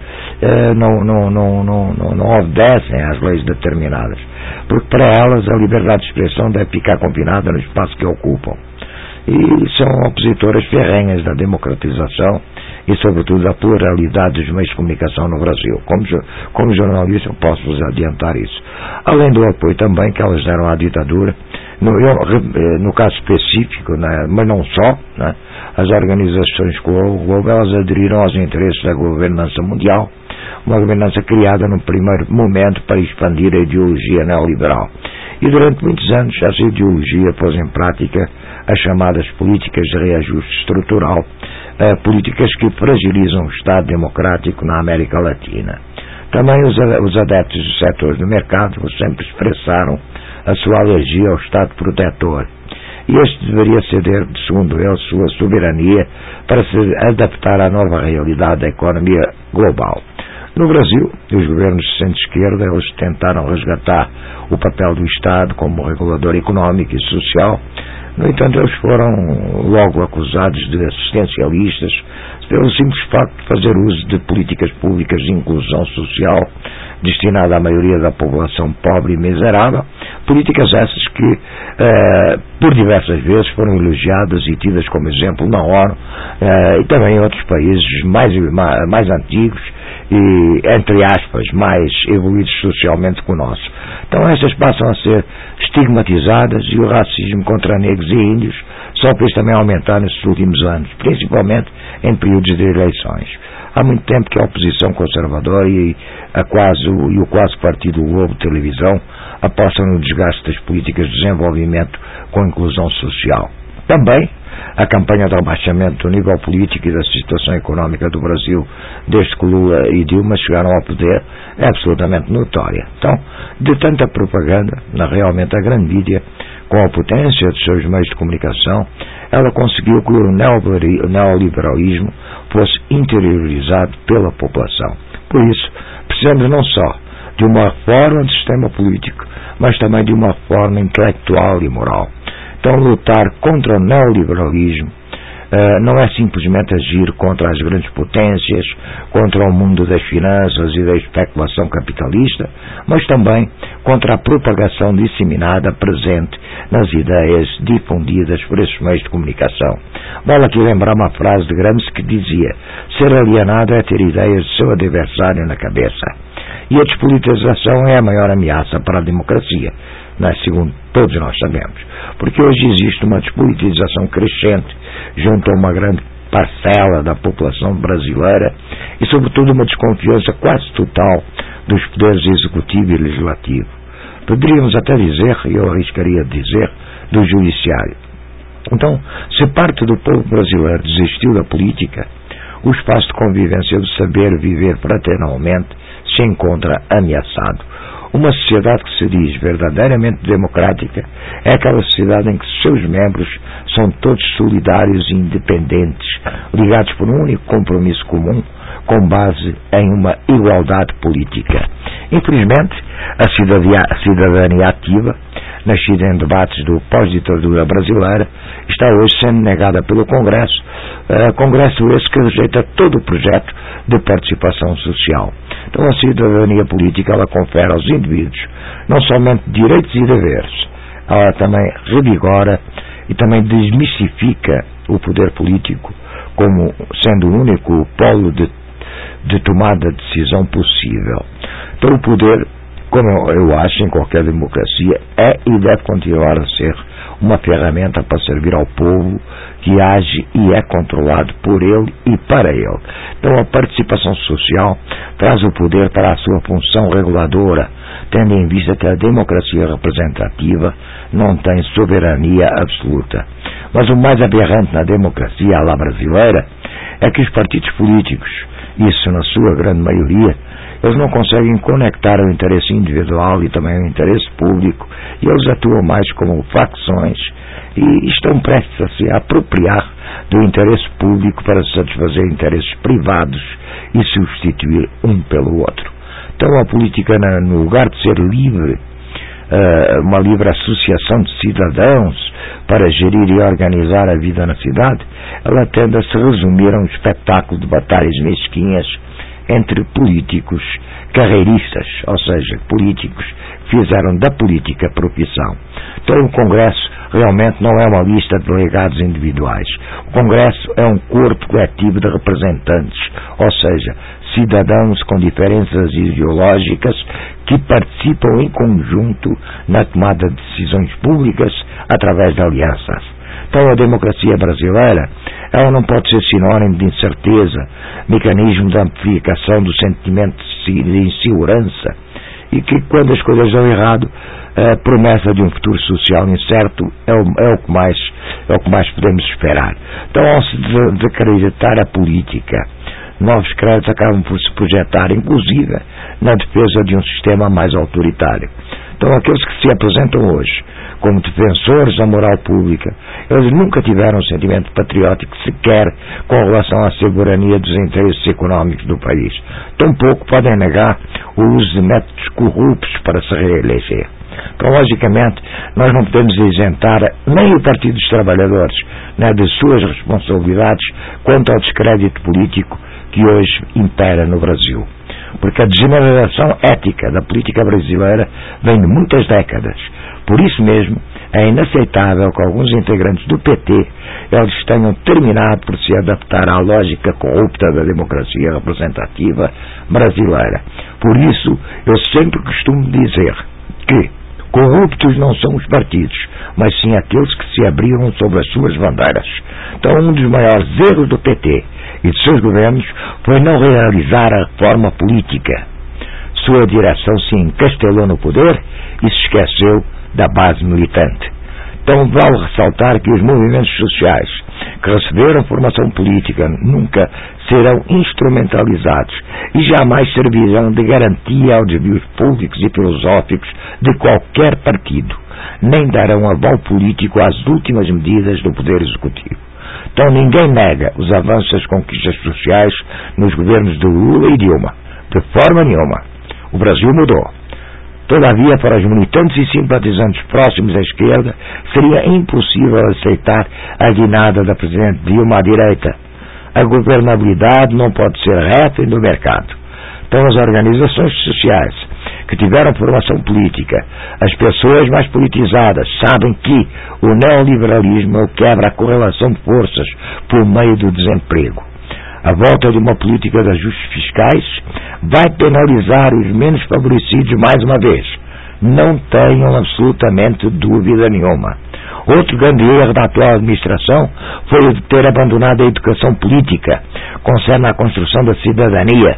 não obedecem às leis determinadas, porque para elas a liberdade de expressão deve ficar confinada no espaço que ocupam. E são opositoras ferrenhas da democratização e, sobretudo, da pluralidade dos meios de comunicação no Brasil. Como jornalista, eu posso vos adiantar isso. Além do apoio também que elas deram à ditadura, no caso específico, mas não só, as organizações Globo, elas aderiram aos interesses da governança mundial, uma governança criada no primeiro momento para expandir a ideologia neoliberal. E durante muitos anos essa ideologia pôs em prática as chamadas políticas de reajuste estrutural, políticas que fragilizam o Estado democrático na América Latina. Também os adeptos dos setores do mercado sempre expressaram a sua alergia ao Estado protetor. E este deveria ceder, segundo eles, sua soberania para se adaptar à nova realidade da economia global. No Brasil, os governos de centro-esquerda, eles tentaram resgatar o papel do Estado como regulador económico e social. No entanto, eles foram logo acusados de assistencialistas pelo simples facto de fazer uso de políticas públicas de inclusão social destinada à maioria da população pobre e miserável, políticas essas que por diversas vezes foram elogiadas e tidas como exemplo na ONU e também em outros países mais antigos e, entre aspas, mais evoluídos socialmente que o nosso. Então essas passam a ser estigmatizadas e o racismo contra negros e índios só fez também aumentar nesses últimos anos, principalmente em períodos de eleições. Há muito tempo que a oposição conservadora e o quase partido Globo Televisão apostam no desgaste das políticas de desenvolvimento com inclusão social. Também a campanha de rebaixamento do nível político e da situação económica do Brasil desde que Lula e Dilma chegaram ao poder é absolutamente notória. Então, de tanta propaganda, realmente a grande mídia, com a potência dos seus meios de comunicação, ela conseguiu que o neoliberalismo fosse interiorizado pela população. Por isso, precisamos não só de uma reforma do sistema político, mas também de uma reforma intelectual e moral. Então, lutar contra o neoliberalismo não é simplesmente agir contra as grandes potências, contra o mundo das finanças e da especulação capitalista, mas também contra a propagação disseminada presente nas ideias difundidas por esses meios de comunicação. Vale aqui lembrar uma frase de Gramsci que dizia: ser alienado é ter ideias do seu adversário na cabeça. E a despolitização é a maior ameaça para a democracia, segundo todos nós sabemos, porque hoje existe uma despolitização crescente junto a uma grande parcela da população brasileira e, sobretudo, uma desconfiança quase total dos poderes executivo e legislativo. Poderíamos até dizer, e eu arriscaria dizer, do judiciário. Então, se parte do povo brasileiro desistiu da política, o espaço de convivência do saber viver fraternalmente se encontra ameaçado. Uma sociedade que se diz verdadeiramente democrática é aquela sociedade em que seus membros são todos solidários e independentes, ligados por um único compromisso comum, com base em uma igualdade política. Infelizmente, a cidadania ativa, nascida em debates do pós-ditadura brasileira, está hoje sendo negada pelo Congresso, Congresso esse que rejeita todo o projeto de participação social. Então a cidadania política, ela confere aos indivíduos não somente direitos e deveres, ela também revigora e também desmistifica o poder político como sendo o único polo de tomada de decisão possível. Então o poder, como eu acho em qualquer democracia, é e deve continuar a ser uma ferramenta para servir ao povo que age e é controlado por ele e para ele. Então a participação social traz o poder para a sua função reguladora, tendo em vista que a democracia representativa não tem soberania absoluta. Mas o mais aberrante na democracia à la brasileira é que os partidos políticos, isso na sua grande maioria, eles não conseguem conectar o interesse individual e também o interesse público, e eles atuam mais como facções e estão prestes a se apropriar do interesse público para satisfazer interesses privados e substituir um pelo outro. Então a política, no lugar de ser livre, uma livre associação de cidadãos para gerir e organizar a vida na cidade, ela tende a se resumir a um espetáculo de batalhas mesquinhas entre políticos carreiristas, ou seja, políticos que fizeram da política profissão. Então o Congresso realmente não é uma lista de delegados individuais. O Congresso é um corpo coletivo de representantes, ou seja, cidadãos com diferenças ideológicas que participam em conjunto na tomada de decisões públicas através de alianças. Então a democracia brasileira, ela não pode ser sinónimo de incerteza, mecanismo de amplificação do sentimento de insegurança, e que quando as coisas dão errado, a promessa de um futuro social incerto é o que mais podemos esperar. Então, ao se desacreditar a política, novos créditos acabam por se projetar, inclusive, na defesa de um sistema mais autoritário. Então, aqueles que se apresentam hoje como defensores da moral pública, eles nunca tiveram um sentimento patriótico sequer com relação à soberania dos interesses económicos do país. Tampouco podem negar o uso de métodos corruptos para se reeleger. Então, logicamente, nós não podemos isentar nem o Partido dos Trabalhadores, né, de suas responsabilidades quanto ao descrédito político que hoje impera no Brasil. Porque a degeneração ética da política brasileira vem de muitas décadas. Por isso mesmo, é inaceitável que alguns integrantes do PT eles tenham terminado por se adaptar à lógica corrupta da democracia representativa brasileira. Por isso, eu sempre costumo dizer que corruptos não são os partidos, mas sim aqueles que se abriram sobre as suas bandeiras. Então, um dos maiores erros do PT e de seus governos foi não realizar a reforma política. Sua direção se encastelou no poder e se esqueceu da base militante. Então vale ressaltar que os movimentos sociais que receberam formação política nunca serão instrumentalizados e jamais servirão de garantia aos desvios públicos e filosóficos de qualquer partido, nem darão aval político às últimas medidas do Poder Executivo. Então ninguém nega os avanços das conquistas sociais nos governos de Lula e Dilma. De forma nenhuma. O Brasil mudou. Todavia, para os militantes e simpatizantes próximos à esquerda, seria impossível aceitar a guinada da Presidente Dilma à direita. A governabilidade não pode ser refém do mercado. Então, as organizações sociais que tiveram formação política, as pessoas mais politizadas, sabem que o neoliberalismo quebra a correlação de forças por meio do desemprego. A volta de uma política de ajustes fiscais vai penalizar os menos favorecidos mais uma vez. Não tenham absolutamente dúvida nenhuma. Outro grande erro da atual administração foi o de ter abandonado a educação política, concerne a construção da cidadania.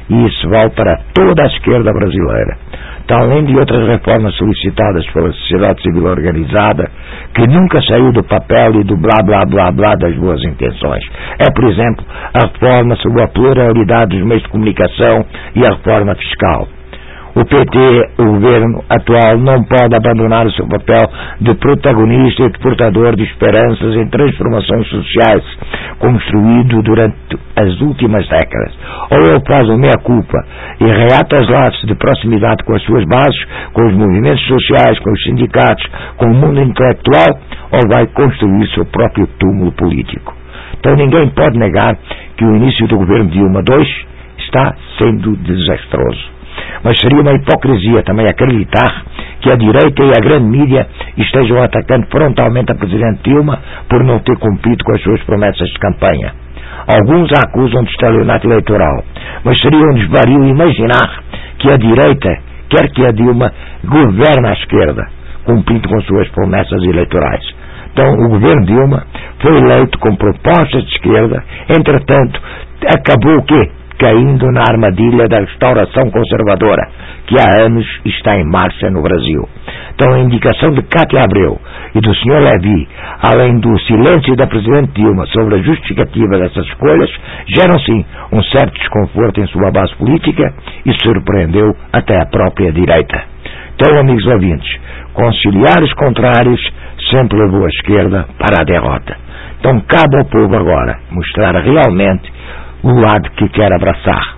e isso vale para toda a esquerda brasileira. Então, além de outras reformas solicitadas pela sociedade civil organizada, que nunca saiu do papel e do blá blá blá blá das boas intenções. É, por exemplo, a reforma sobre a pluralidade dos meios de comunicação e a reforma fiscal. O PT, o governo atual, não pode abandonar o seu papel de protagonista e de portador de esperanças em transformações sociais construído durante as últimas décadas. Ou ele faz a meia-culpa e reata os laços de proximidade com as suas bases, com os movimentos sociais, com os sindicatos, com o mundo intelectual, ou vai construir seu próprio túmulo político. Então ninguém pode negar que o início do governo Dilma II está sendo desastroso. Mas seria uma hipocrisia também acreditar que a direita e a grande mídia estejam atacando frontalmente a Presidente Dilma por não ter cumprido com as suas promessas de campanha. Alguns a acusam de estelionato eleitoral, mas seria um desvario imaginar que a direita quer que a Dilma governe a esquerda, cumprindo com suas promessas eleitorais. Então, o governo Dilma foi eleito com propostas de esquerda, entretanto, acabou o quê? Caindo na armadilha da restauração conservadora, que há anos está em marcha no Brasil. Então, a indicação de Cátia Abreu e do Sr. Levi, além do silêncio da Presidente Dilma sobre a justificativa dessas escolhas, geram sim um certo desconforto em sua base política e surpreendeu até a própria direita. Então, amigos ouvintes, conciliar os contrários sempre levou a esquerda para a derrota. Então, cabe ao povo agora mostrar realmente o lado que quer abraçar.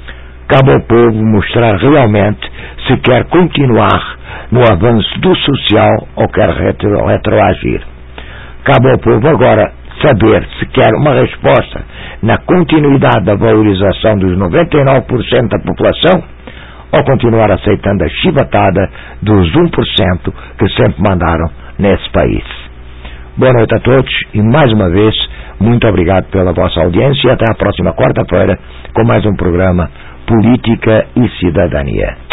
Cabe ao povo mostrar realmente se quer continuar no avanço do social ou quer retroagir. Cabe ao povo agora saber se quer uma resposta na continuidade da valorização dos 99% da população ou continuar aceitando a chibatada dos 1% que sempre mandaram nesse país. Boa noite a todos e mais uma vez muito obrigado pela vossa audiência e até a próxima quarta-feira com mais um programa Política e Cidadania.